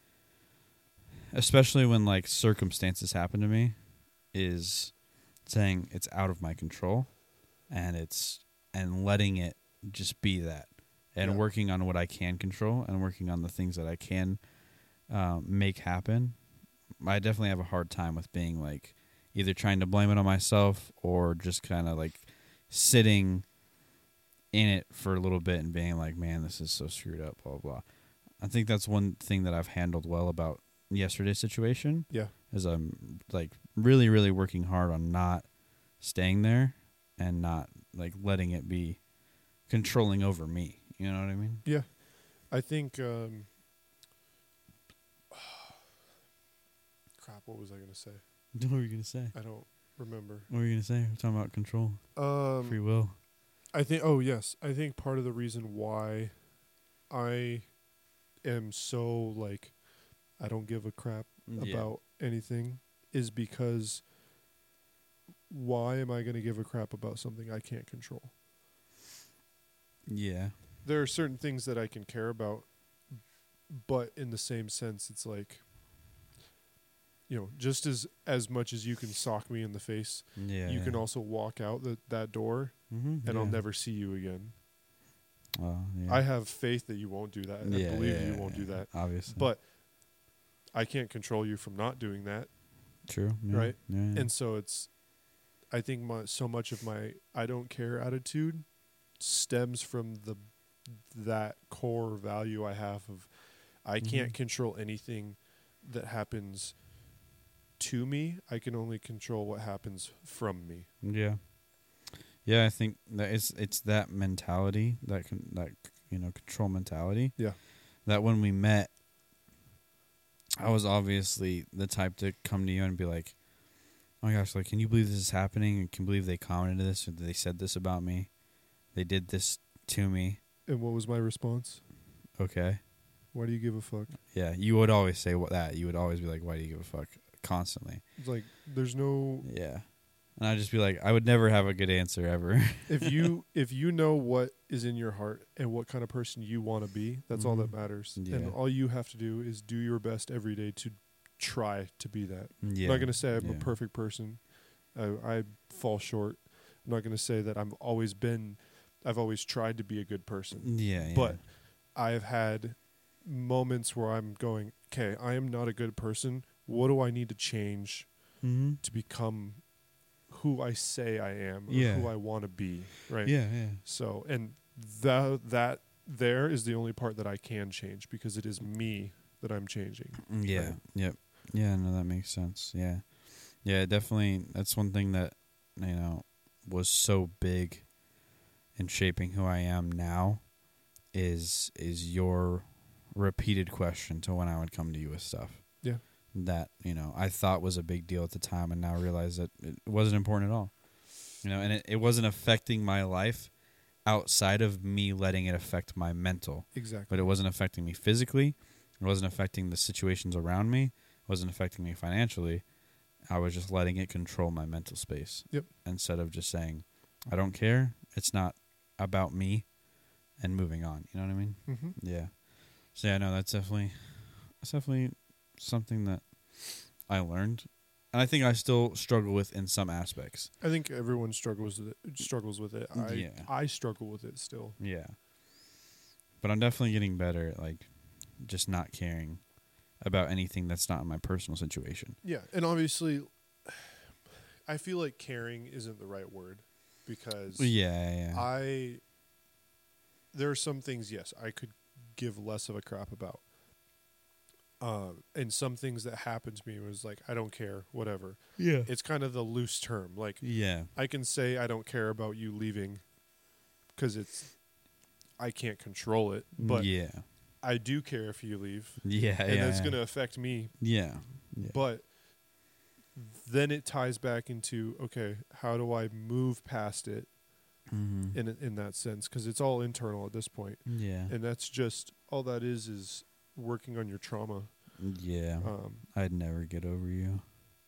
especially when like circumstances happen to me, is saying it's out of my control, and it's and letting it just be that, and Yeah. working on what I can control and working on the things that I can um, make happen. I definitely have a hard time with being like either trying to blame it on myself or just kind of like sitting in it for a little bit and being like, man, this is so screwed up, blah, blah, blah. I think that's one thing that I've handled well about yesterday's situation. Yeah. As I'm like really, really working hard on not staying there and not like letting it be controlling over me. You know what I mean? Yeah. I think, um, crap, what was I going to say? What were you gonna say? I don't remember. What were you gonna say? We're talking about control, Um, free will. I think, oh, yes. I think part of the reason why I am so, like, I don't give a crap about anything is because why am I going to give a crap about something I can't control? Yeah. There are certain things that I can care about, but in the same sense, it's like, you know, just as as much as you can sock me in the face, Yeah. you yeah. can also walk out the, that door, Mm-hmm, and yeah. I'll never see you again. Oh, yeah. I have faith that you won't do that. yeah, I believe yeah, you yeah, won't do yeah, that. Obviously. But I can't control you from not doing that. True. Yeah, Right? Yeah. yeah. And so it's, I think my, so much of my I don't care attitude stems from the that core value I have of I can't Mhm. control anything that happens to me. I can only control what happens from me. Yeah. Yeah, I think that it's it's that mentality, that con- that you know, control mentality. Yeah. That when we met, I was obviously the type to come to you and be like, "Oh my gosh, like, can you believe this is happening? And can you believe they commented this or they said this about me? They did this to me." And what was my response? Okay. Why do you give a fuck? Yeah, you would always say what that. You would always be like, "Why do you give a fuck?" Constantly. It's like there's no Yeah. And I'd just be like, I would never have a good answer ever. if you if you know what is in your heart and what kind of person you want to be, that's all that Mhm. matters. Yeah. And all you have to do is do your best every day to try to be that. Yeah. I'm not going to say I'm yeah. a perfect person. I, I fall short. I'm not going to say that I've always been I've always tried to be a good person. Yeah, yeah. But I've had moments where I'm going, okay, I am not a good person. What do I need to change mm-hmm. to become who I say I am or Yeah. who I want to be, right? Yeah, yeah. So, and that that there is the only part that I can change because it is me that I'm changing. Yeah. Right. Yep. Yeah, no, that makes sense. Yeah. Yeah, definitely. That's one thing that, you know, was so big in shaping who I am now is is your repeated question to when I would come to you with stuff. Yeah. That, you know, I thought was a big deal at the time and now realize that it wasn't important at all. You know, and it, it wasn't affecting my life outside of me letting it affect my mental. Exactly. But it wasn't affecting me physically. It wasn't affecting the situations around me. It wasn't affecting me financially. I was just letting it control my mental space. Yep. Instead of just saying, I don't care. It's not about me, and moving on. You know what I mean? Mm-hmm. Yeah. So yeah, no, that's definitely that's definitely something that I learned. And I think I still struggle with in some aspects. I think everyone struggles with it. Struggles with it. I Yeah. I struggle with it still. Yeah. But I'm definitely getting better at like just not caring about anything that's not in my personal situation. Yeah, and obviously, I feel like caring isn't the right word because Yeah, yeah. I there are some things, yes, I could give less of a crap about. Um, and some things that happened to me was like, I don't care, whatever. Yeah. It's kind of the loose term. Like, Yeah. I can say I don't care about you leaving because it's, I can't control it, but yeah. I do care if you leave. Yeah, And yeah. that's yeah. going to affect me. Yeah. Yeah. But then it ties back into, okay, how do I move past it mm-hmm. in in that sense? Because it's all internal at this point. Yeah. And that's just, all that is is working on your trauma. Yeah. Um, I'd never get over you.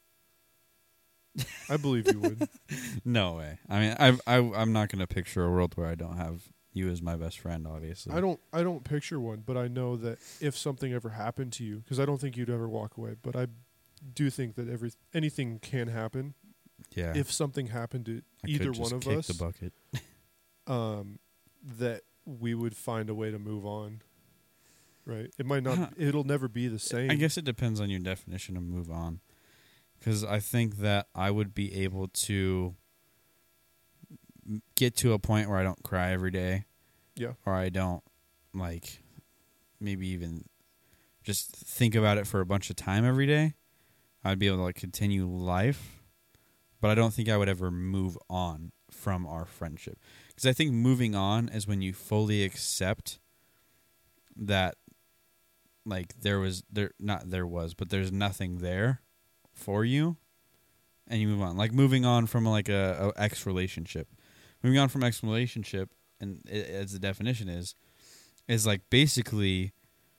I believe you would. No way. I mean, I, I, I'm not going to picture a world where I don't have you as my best friend, obviously. I don't I don't picture one, but I know that if something ever happened to you, because I don't think you'd ever walk away, but I do think that every anything can happen. Yeah. If something happened to I either could just one of kick us, the bucket. um, that we would find a way to move on. Right? It might not. It'll never be the same. I guess it depends on your definition of move on. Because I think that I would be able to m- get to a point where I don't cry every day. Yeah. Or I don't, like, maybe even just think about it for a bunch of time every day, I'd be able to like continue life. But I don't think I would ever move on from our friendship. Because I think moving on is when you fully accept that, like, there was, there not there was, but there's nothing there for you, and you move on. Like, moving on from, like, a, a ex-relationship. Moving on from ex-relationship, and it, as the definition is, is, like, basically,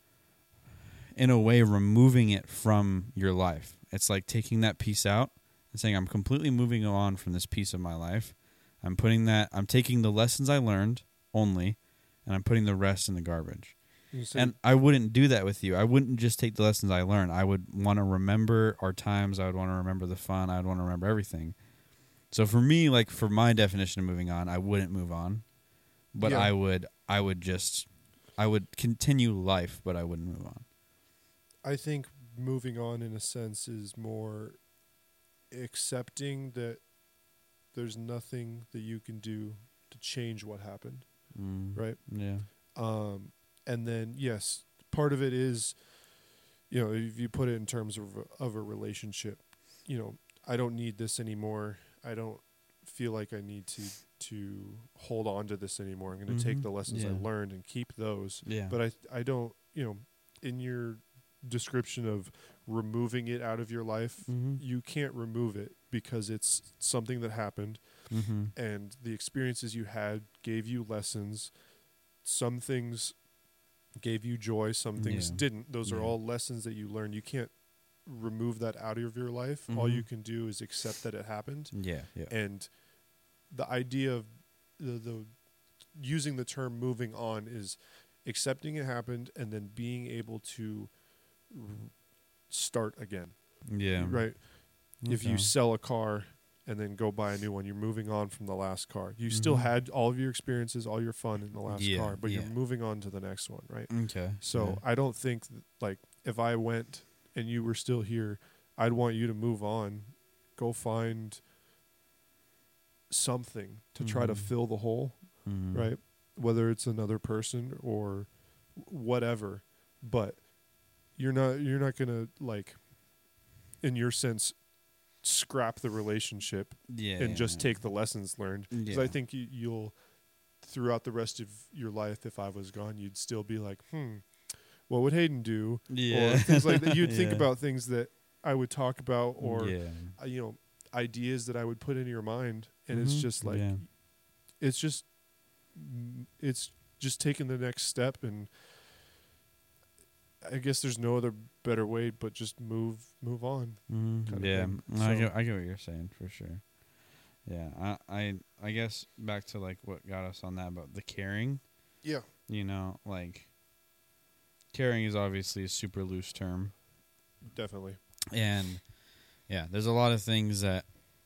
in a way, removing it from your life. It's like taking that piece out and saying, I'm completely moving on from this piece of my life. I'm putting that, I'm taking the lessons I learned only, and I'm putting the rest in the garbage. You say- And I wouldn't do that with you. I wouldn't just take the lessons I learned. I would want to remember our times. I would want to remember the fun. I would want to remember everything. So for me, like, for my definition of moving on, I wouldn't move on. But Yeah. I would, I would just, I would continue life, but I wouldn't move on. I think moving on in a sense is more accepting that there's nothing that you can do to change what happened, Mm. right? Yeah. Um, and then, yes, part of it is, you know, if you put it in terms of a, of a relationship, you know, I don't need this anymore. I don't feel like I need to to hold on to this anymore. I'm going to take Mhm. the lessons I Yeah. learned and keep those. Yeah. But I I don't, you know, in your description of removing it out of your life, mm-hmm. you can't remove it because it's something that happened Mm-hmm. and the experiences you had gave you lessons. Some things gave you joy, some things Yeah. didn't. Those are Yeah. all lessons that you learned. You can't remove that out of your life. All you Mhm. can do is accept that it happened. Yeah. Yeah. And the idea of the, the using the term moving on is accepting it happened and then being able to r- start again. Yeah. Right? If you Okay. sell a car and then go buy a new one, you're moving on from the last car. You still Mhm. had all of your experiences, all your fun in the last Yeah, car, but yeah. you're moving on to the next one, right? Okay. So yeah. I don't think th- like if I went and you were still here, I'd want you to move on, go find something to try to Mhm. fill the hole, Mhm. right? Whether it's another person or whatever, but you're not you're not gonna like, in your sense, scrap the relationship Yeah. and just yeah. take the lessons learned. Because Yeah. I think you, you'll throughout the rest of your life, if I was gone, you'd still be like, hmm, what would Hayden do? Yeah. Or things like that. You'd think Yeah. about things that I would talk about, or yeah. uh, you know, ideas that I would put into your mind, and it's Mhm. just like, Yeah. it's just, mm, it's just taking the next step, and I guess there's no other better way but just move, move on. Mhm. kind of Yeah. thing. I So- get. I get what you're saying for sure. Yeah. I. I. I guess back to like what got us on that about the caring. Yeah, You know, like caring is obviously a super loose term. definitely. And yeah, there's a lot of things that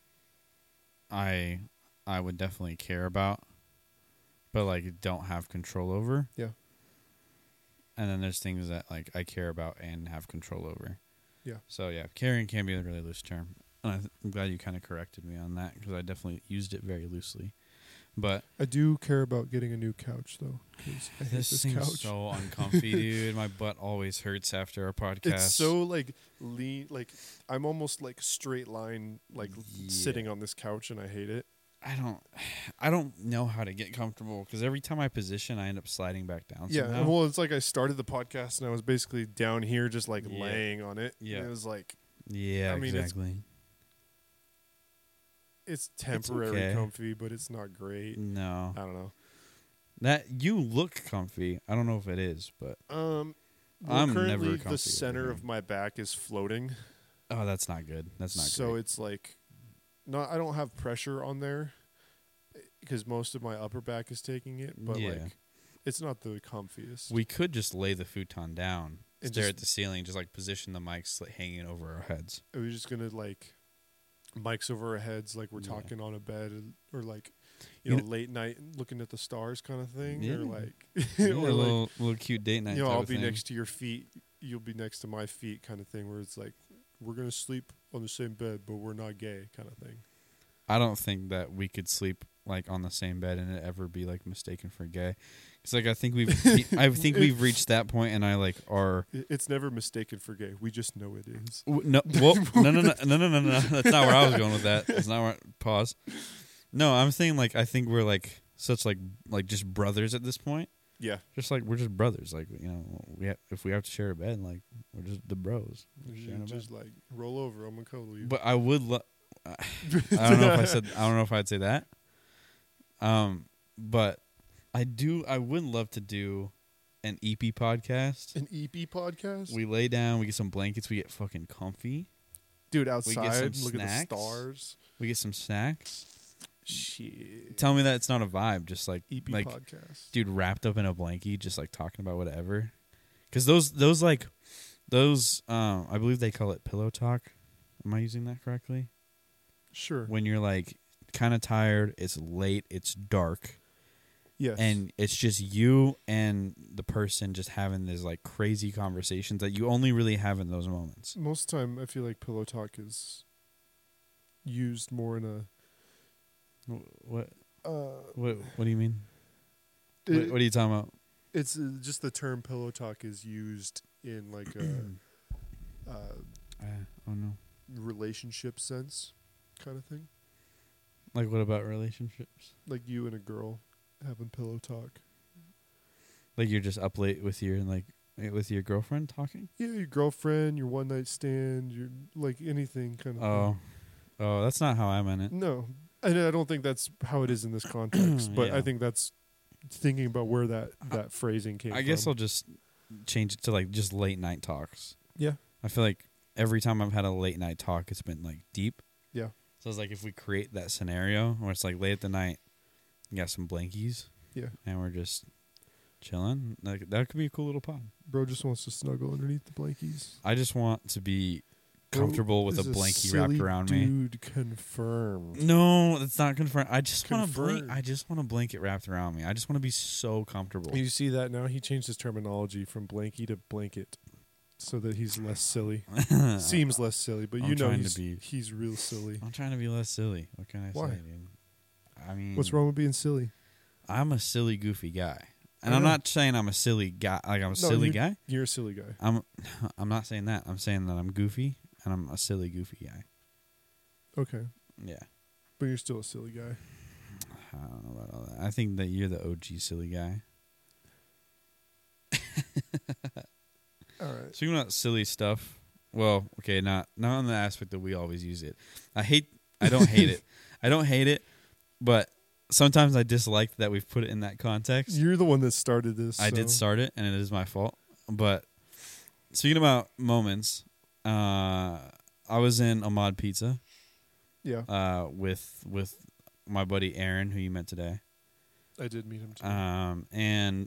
I I would definitely care about, but like don't have control over. Yeah. And then there's things that like I care about and have control over. Yeah. So yeah, caring can be a really loose term. And I th- I'm glad you kind of corrected me on that because I definitely used it very loosely. But I do care about getting a new couch though, because I hate this this, seems couch. so uncomfy, dude. My butt always hurts after our podcast. It's so like lean, like I'm almost like straight line, like Yeah. sitting on this couch, and I hate it. I don't, I don't know how to get comfortable because every time I position, I end up sliding back down. Yeah, somehow. well, it's like I started the podcast and I was basically down here, just like Yeah. laying on it. Yeah. and it was like yeah, I mean, it's exactly. it's temporary okay. comfy, but it's not great. No, I don't know. that you look comfy. I don't know if it is, but Um, well, I'm never currently comfy the with center anything. of my back is floating, oh, that's not good. That's not so great. it's like not. I don't have pressure on there because most of my upper back is taking it, but Yeah. like it's not the comfiest. We could just lay the futon down, And stare just- at the ceiling, just like position the mics like, hanging over our heads. Are we just gonna like mics over our heads, like we're Yeah. talking on a bed, and- or like You you, know, know- late night looking at the stars kind of thing, Yeah. or like, Yeah, or a like little, little cute date night. you know, type I'll of be thing. next to your feet, you'll be next to my feet, kind of thing, where it's like we're gonna sleep on the same bed, but we're not gay, kind of thing. I don't think that we could sleep like on the same bed and it ever be like mistaken for gay. It's like I think we've I think we've reached that point, and I like are. It's never mistaken for gay. We just know it is. W- No, well, no, no, no, no, no, no, no. That's not where I was going with that. That's not where. Pause. No, I'm saying like I think we're like such like like just brothers at this point. Yeah, Just like we're just brothers. Like you know, we ha- if we have to share a bed, like we're just the bros. We're You sharing a just like roll over. I'm gonna cuddle you. But I would love. I don't know if I said. I don't know if I'd say that. Um, but I do. I would love to do an E P podcast. An E P podcast, We lay down. We get some blankets. We get fucking comfy. dude. we get Outside, some look at the snacks. stars. We get some snacks. Shit. Tell me that it's not a vibe. Just like E P like podcast. dude wrapped up in a blankie, just like talking about whatever. Because those those like those um I believe they call it pillow talk. Am I using that correctly? Sure. When you're like kind of tired, it's late, it's dark, Yes. and it's just you and the person just having this like crazy conversations that you only really have in those moments. most time, I feel like pillow talk is used more in a. What Uh, what what do you mean? it- what, what are you talking about? It's uh, just the term pillow talk is used in like a uh, Uh, oh no. relationship sense kind of thing. Like what about relationships? Like you and a girl having pillow talk. Like you're just up late with your like with your girlfriend talking? Yeah, your girlfriend, your one night stand, your like anything kind of Oh. Oh, that's not how I meant it. thing. No. And I don't think that's how it is in this context, but Yeah. I think that's thinking about where that, that phrasing came I guess from. I'll just change it to like just late night talks. Yeah. I feel like every time I've had a late night talk, it's been like deep. Yeah. So it's like if we create that scenario where it's like late at the night, you got some blankies, Yeah. and we're just chilling. Like that could be a cool little pod. Bro just wants to snuggle underneath the blankies. I just want to be Bro comfortable with a is blankie wrapped silly around me. Dude, confirmed. No, that's not confirmed. I just want a blanket. Confirmed. I just want a blanket wrapped around me. I just want to be so comfortable. You see that now? He changed his terminology from blankie to blanket so that he's less silly. Seems less silly, but I'm you know trying to he's, be- he's real silly. I'm trying to be less silly. What can I Why? say, dude? I mean, What's wrong with being silly? I'm a silly, goofy guy, and I I'm know. not saying I'm a silly guy. Like I'm a No, silly you're- guy. You're a silly guy. I'm. I'm not saying that. I'm saying that I'm goofy and I'm a silly, goofy guy. Okay. Yeah. But you're still a silly guy. I don't know about all that. I think that you're the O G silly guy. All right. Speaking about silly stuff, well, okay, not not on the aspect that we always use it. I hate. I don't hate it. I don't hate it, but sometimes I dislike that we've put it in that context. You're the one that started this. I did so- start it, and it is my fault. But speaking about moments, uh, I was in Ahmad Pizza Yeah, uh, with with my buddy Aaron, who you met today, I did meet him too. um, and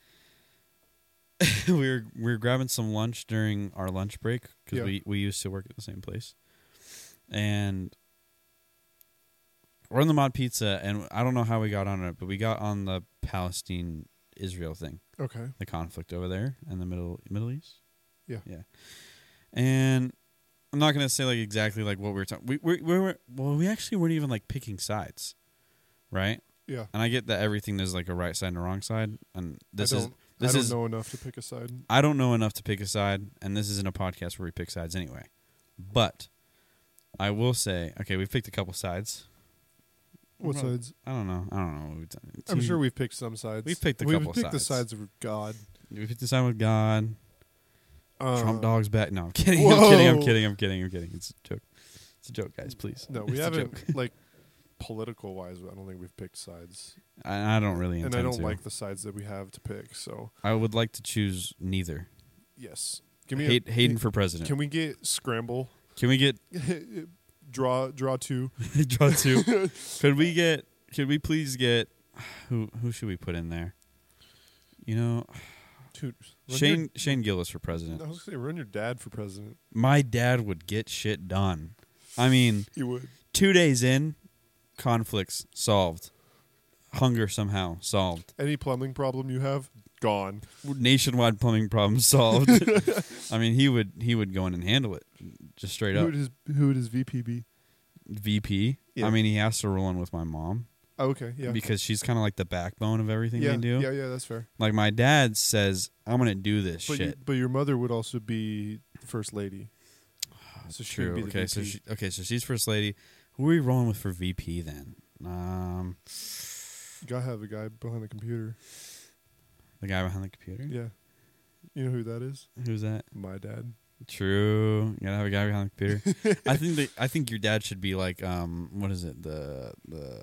we were we were grabbing some lunch during our lunch break because Yeah. we we used to work at the same place, and we're in the Ahmad Pizza, and I don't know how we got on it, but we got on the Palestine Israel thing. Okay. The conflict over there in the middle Middle East. Yeah. Yeah. And I'm not gonna say like exactly like what we were talking. We we we were well. We actually weren't even like picking sides, right? Yeah. And I get that everything there's like a right side and a wrong side, and this I is don't, this I don't is know enough to pick a side. I don't know enough to pick a side, and this isn't a podcast where we pick sides anyway. But I will say, okay, we've picked a couple sides. What I don't know. sides? I don't know. I don't know. what we've done. I'm Two- sure we've picked some sides. We've picked a we've couple picked the sides. sides of God. we picked the side with God. Uh, Trump dog's back. No, I'm kidding. I'm Whoa. kidding. I'm kidding. I'm kidding. I'm kidding. It's a joke. It's a joke, guys. Please. No, we It's a haven't. joke. Like political wise, I don't think we've picked sides, I, I don't really intend and I don't to. like the sides that we have to pick. So I would like to choose neither. yes, give me Hate, a, Hayden for president. Can we get scramble? Can we get draw draw two. draw two? Could we get? Could we please get? Who who should we put in there? You know, Dude, run Shane your- Shane Gillis for president. I was gonna say run your dad for president. My dad would get shit done. I mean, He would. two days in, conflicts solved, hunger somehow solved, Any plumbing problem you have, gone. nationwide plumbing problems solved. I mean, he would he would go in and handle it, just straight Who up. would his Who would his V P be? V P. Yeah. I mean, he has to roll in with my mom. Oh, okay, yeah. because she's kind of like the backbone of everything yeah, they do. yeah, yeah, that's fair. Like my dad says, I'm gonna do this But, you, shit. but your mother would also be first lady. So she True. would be the Okay, V P. so she, okay, so she's first lady. Who are we rolling with for V P then? Um, You gotta have a guy behind the computer. the guy behind the computer. Yeah. You know who that is? Who's that? My dad. True. You gotta have a guy behind the computer. I think that I think your dad should be like um what is it the the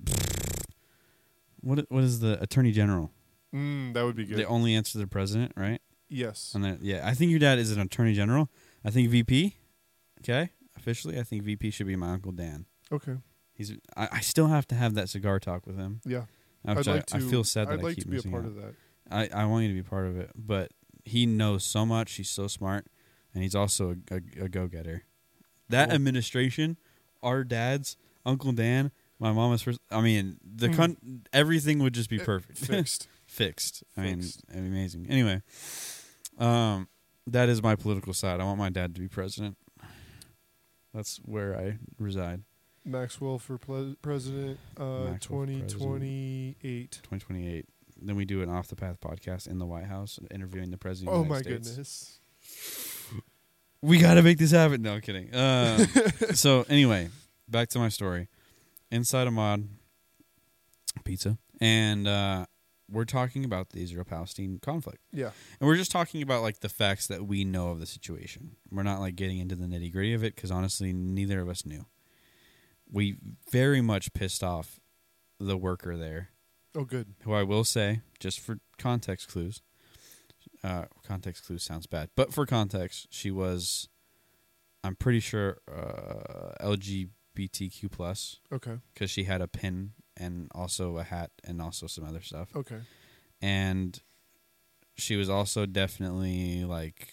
what what is the attorney general? Mm, that would be good. They only answer the president, right? yes. And then yeah, I think your dad is an attorney general. I think V P. Okay, officially, I think V P should be my Uncle Dan. Okay. He's I, I still have to have that cigar talk with him. Yeah. Which I'd I, like to. I feel sad that I'd I like keep to be a missing part out. of that. I, I want you to be part of it, but he knows so much. He's so smart, and he's also a, a, a go-getter. That Cool. administration, our dads, Uncle Dan, my mama's first. I mean, the Hmm. con- everything would just be Eh, perfect, Fixed. fixed. I Fixed. mean, amazing. Anyway, um, that is my political side. I want my dad to be president. That's where I reside. Maxwell for ple- president. Uh, Maxwell for twenty president. twenty-eight. twenty twenty-eight. Then we do an off the path podcast in the White House, interviewing the president. Oh of the my United States. goodness. We got to make this happen. No, I'm kidding. Uh, so anyway, back to my story. Inside a mod pizza, and uh, we're talking about the Israel-Palestine conflict, Yeah. and we're just talking about like the facts that we know of the situation. We're not like getting into the nitty-gritty of it because honestly, neither of us knew. We very much pissed off the worker there, Oh, good. who I will say, just for context clues, uh, context clues sounds bad, but for context, she was, I'm pretty sure, uh, L G B T Q plus, Okay. because she had a pin and also a hat and also some other stuff. Okay. And she was also definitely like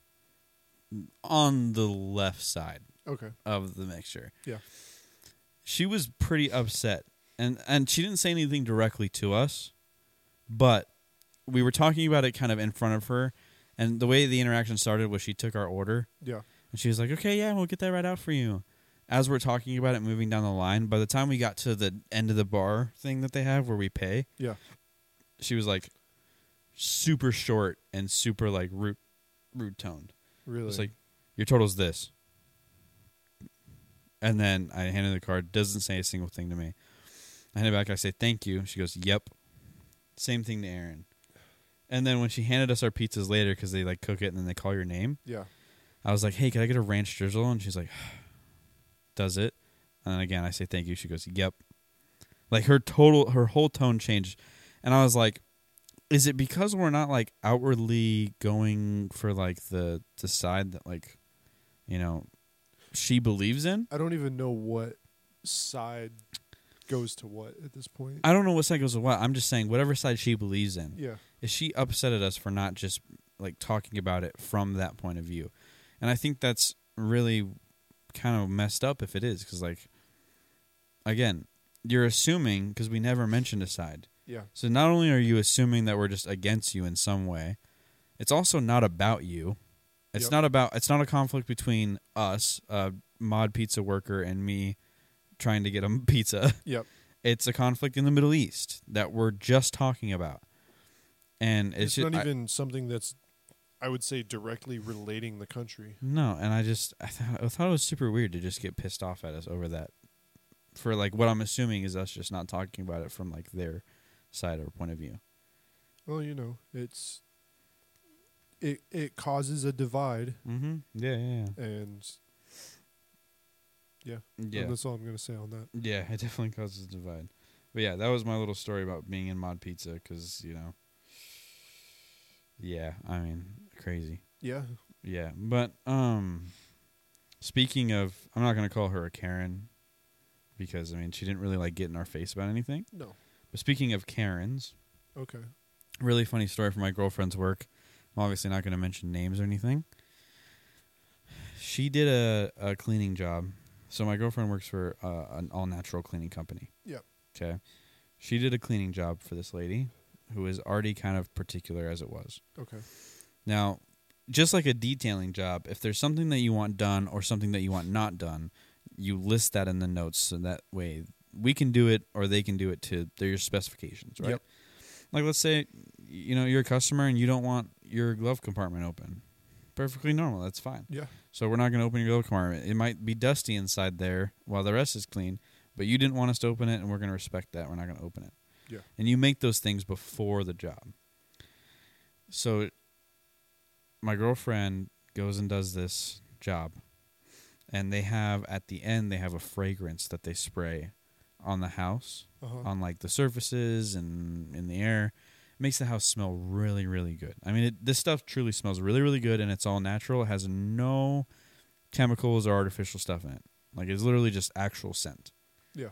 on the left side Okay. of the mixture. Yeah. She was pretty upset. And and she didn't say anything directly to us, but we were talking about it kind of in front of her. And the way the interaction started was she took our order Yeah. and she was like, "Okay, yeah, we'll get that right out for you." As we're talking about it moving down the line, by the time we got to the end of the bar thing that they have where we pay, Yeah. she was like super short and super like rude rude toned. Really. It's like, "Your total's this." And then I handed the card, doesn't say a single thing to me. I hand it back, I say, "Thank you." She goes, "Yep." Same thing to Aaron. And then when she handed us our pizzas later, because they like cook it and then they call your name, yeah. I was like, "Hey, can I get a ranch drizzle?" And she's like, "Does it?" And then again, I say, "Thank you." She goes, "Yep." Like her total, her whole tone changed. And I was like, is it because we're not like outwardly going for like the, the side that like, you know, she believes in? I don't even know what side goes to what at this point. I don't know what side goes to what. I'm just saying whatever side she believes in. yeah. Is she upset at us for not just like talking about it from that point of view? And I think that's really kind of messed up if it is, because like, again, you're assuming, because we never mentioned a side. Yeah. So not only are you assuming that we're just against you in some way, it's also not about you. It's Yep. not about. It's not a conflict between us, a mod pizza worker, and me trying to get a pizza. Yep. It's a conflict in the Middle East that we're just talking about, and it's, It's, just, not I- even something that's, I would say, directly relating the country. no. And I just I thought I thought it was super weird to just get pissed off at us over that, for like what I'm assuming is us just not talking about it from like their side or point of view. Well, you know, it's it it causes a divide, Mm-hmm. Yeah, yeah, and yeah, yeah. and that's all I'm gonna say on that. Yeah, it definitely causes a divide. But yeah, that was my little story about being in Mod Pizza because, you know, yeah, I mean, crazy. Yeah. Yeah, but um, speaking of, I'm not going to call her a Karen because, I mean, she didn't really, like, get in our face about anything. No. But speaking of Karens, Okay. really funny story from my girlfriend's work. I'm obviously not going to mention names or anything. She did a, a cleaning job. So my girlfriend works for uh, an all-natural cleaning company. Yep. Okay. She did a cleaning job for this lady who is already kind of particular as it was. Okay. Now, just like a detailing job, if there's something that you want done or something that you want not done, you list that in the notes so that way we can do it or they can do it to their specifications, right? Yep. Like, let's say, you know, you're a customer and you don't want your glove compartment open. Perfectly normal. That's fine. Yeah. So we're not going to open your glove compartment. It might be dusty inside there while the rest is clean, but you didn't want us to open it, and we're going to respect that. We're not going to open it. Yeah. And you make those things before the job. So my girlfriend goes and does this job, and they have, at the end, they have a fragrance that they spray on the house, Uh-huh. on like the surfaces and in the air. It makes the house smell really, really good. I mean, it, this stuff truly smells really, really good, and it's all natural. It has no chemicals or artificial stuff in it. Like, it's literally just actual scent. Yeah.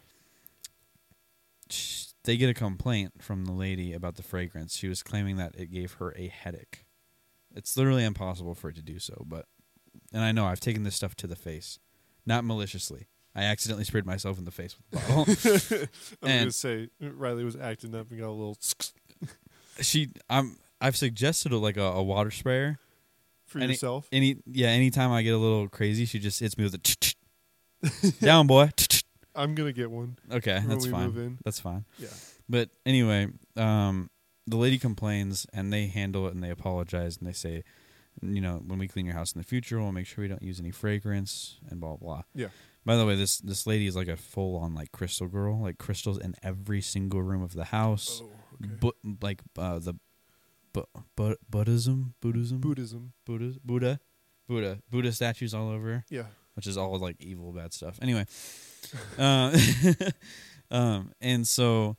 Sh- They get a complaint from the lady about the fragrance. She was claiming that it gave her a headache. It's literally impossible for it to do so, but, and I know I've taken this stuff to the face, not maliciously. I accidentally sprayed myself in the face with the bottle. I was And- gonna say Riley was acting up and got a little she, I'm, I've suggested like a, a water sprayer. for Any- yourself. Any, yeah, anytime I get a little crazy, she just hits me with a down, boy. I'm gonna get one Okay, when that's we fine. move in. That's fine. Yeah. But anyway, um, the lady complains, and they handle it, and they apologize, and they say, you know, when we clean your house in the future, we'll make sure we don't use any fragrance, and blah, blah, blah. Yeah. By the way, this this lady is like a full-on, like, crystal girl. Like, crystals in every single room of the house. Oh, okay. Bu- like, uh, the bu- bu- Buddhism? Buddhism? Buddhism. Buddha? Buddha? Buddha. Buddha statues all over. Yeah. Which is all like evil, bad stuff. Anyway, uh, um, and so,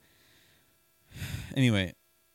anyway,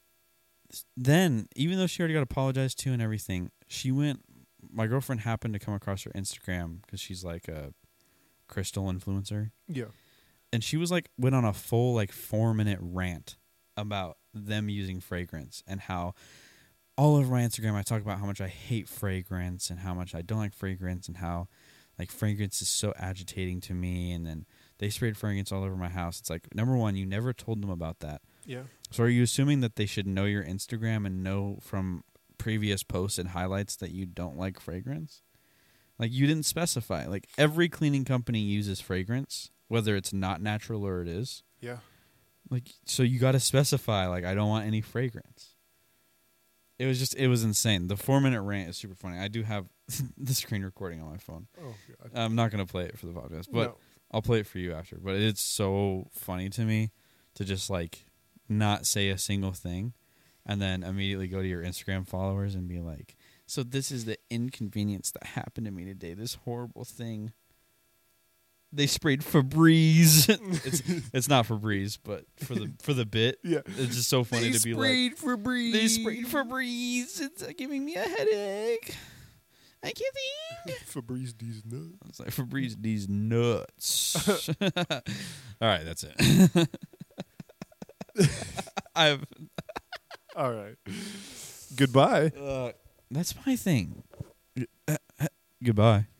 then even though she already got apologized to and everything, she went. My girlfriend happened to come across her Instagram because she's like a crystal influencer, Yeah. and she was like went on a full like four minute rant about them using fragrance and how. All over my Instagram, I talk about how much I hate fragrance and how much I don't like fragrance and how, like, fragrance is so agitating to me. And then they sprayed fragrance all over my house. It's like, number one, you never told them about that. Yeah. So are you assuming that they should know your Instagram and know from previous posts and highlights that you don't like fragrance? Like, you didn't specify. Like, every cleaning company uses fragrance, whether it's not natural or it is. Yeah. Like, so you got to specify, like, I don't want any fragrance. It was just, it was insane. The four minute rant is super funny. I do have the screen recording on my phone. Oh God. I'm not going to play it for the podcast, but No. I'll play it for you after. But it's so funny to me to just like not say a single thing and then immediately go to your Instagram followers and be like, so this is the inconvenience that happened to me today. This horrible thing. They sprayed Febreze. it's it's not Febreze, but for the for the bit, Yeah. it's just so funny to be like, Febreze. they sprayed Febreze. It's uh, giving me a headache. I can't think. Febreze these nuts. It's like Febreze these nuts. All right, that's it. I've All right. Goodbye. uh, that's my thing. Uh, uh, goodbye.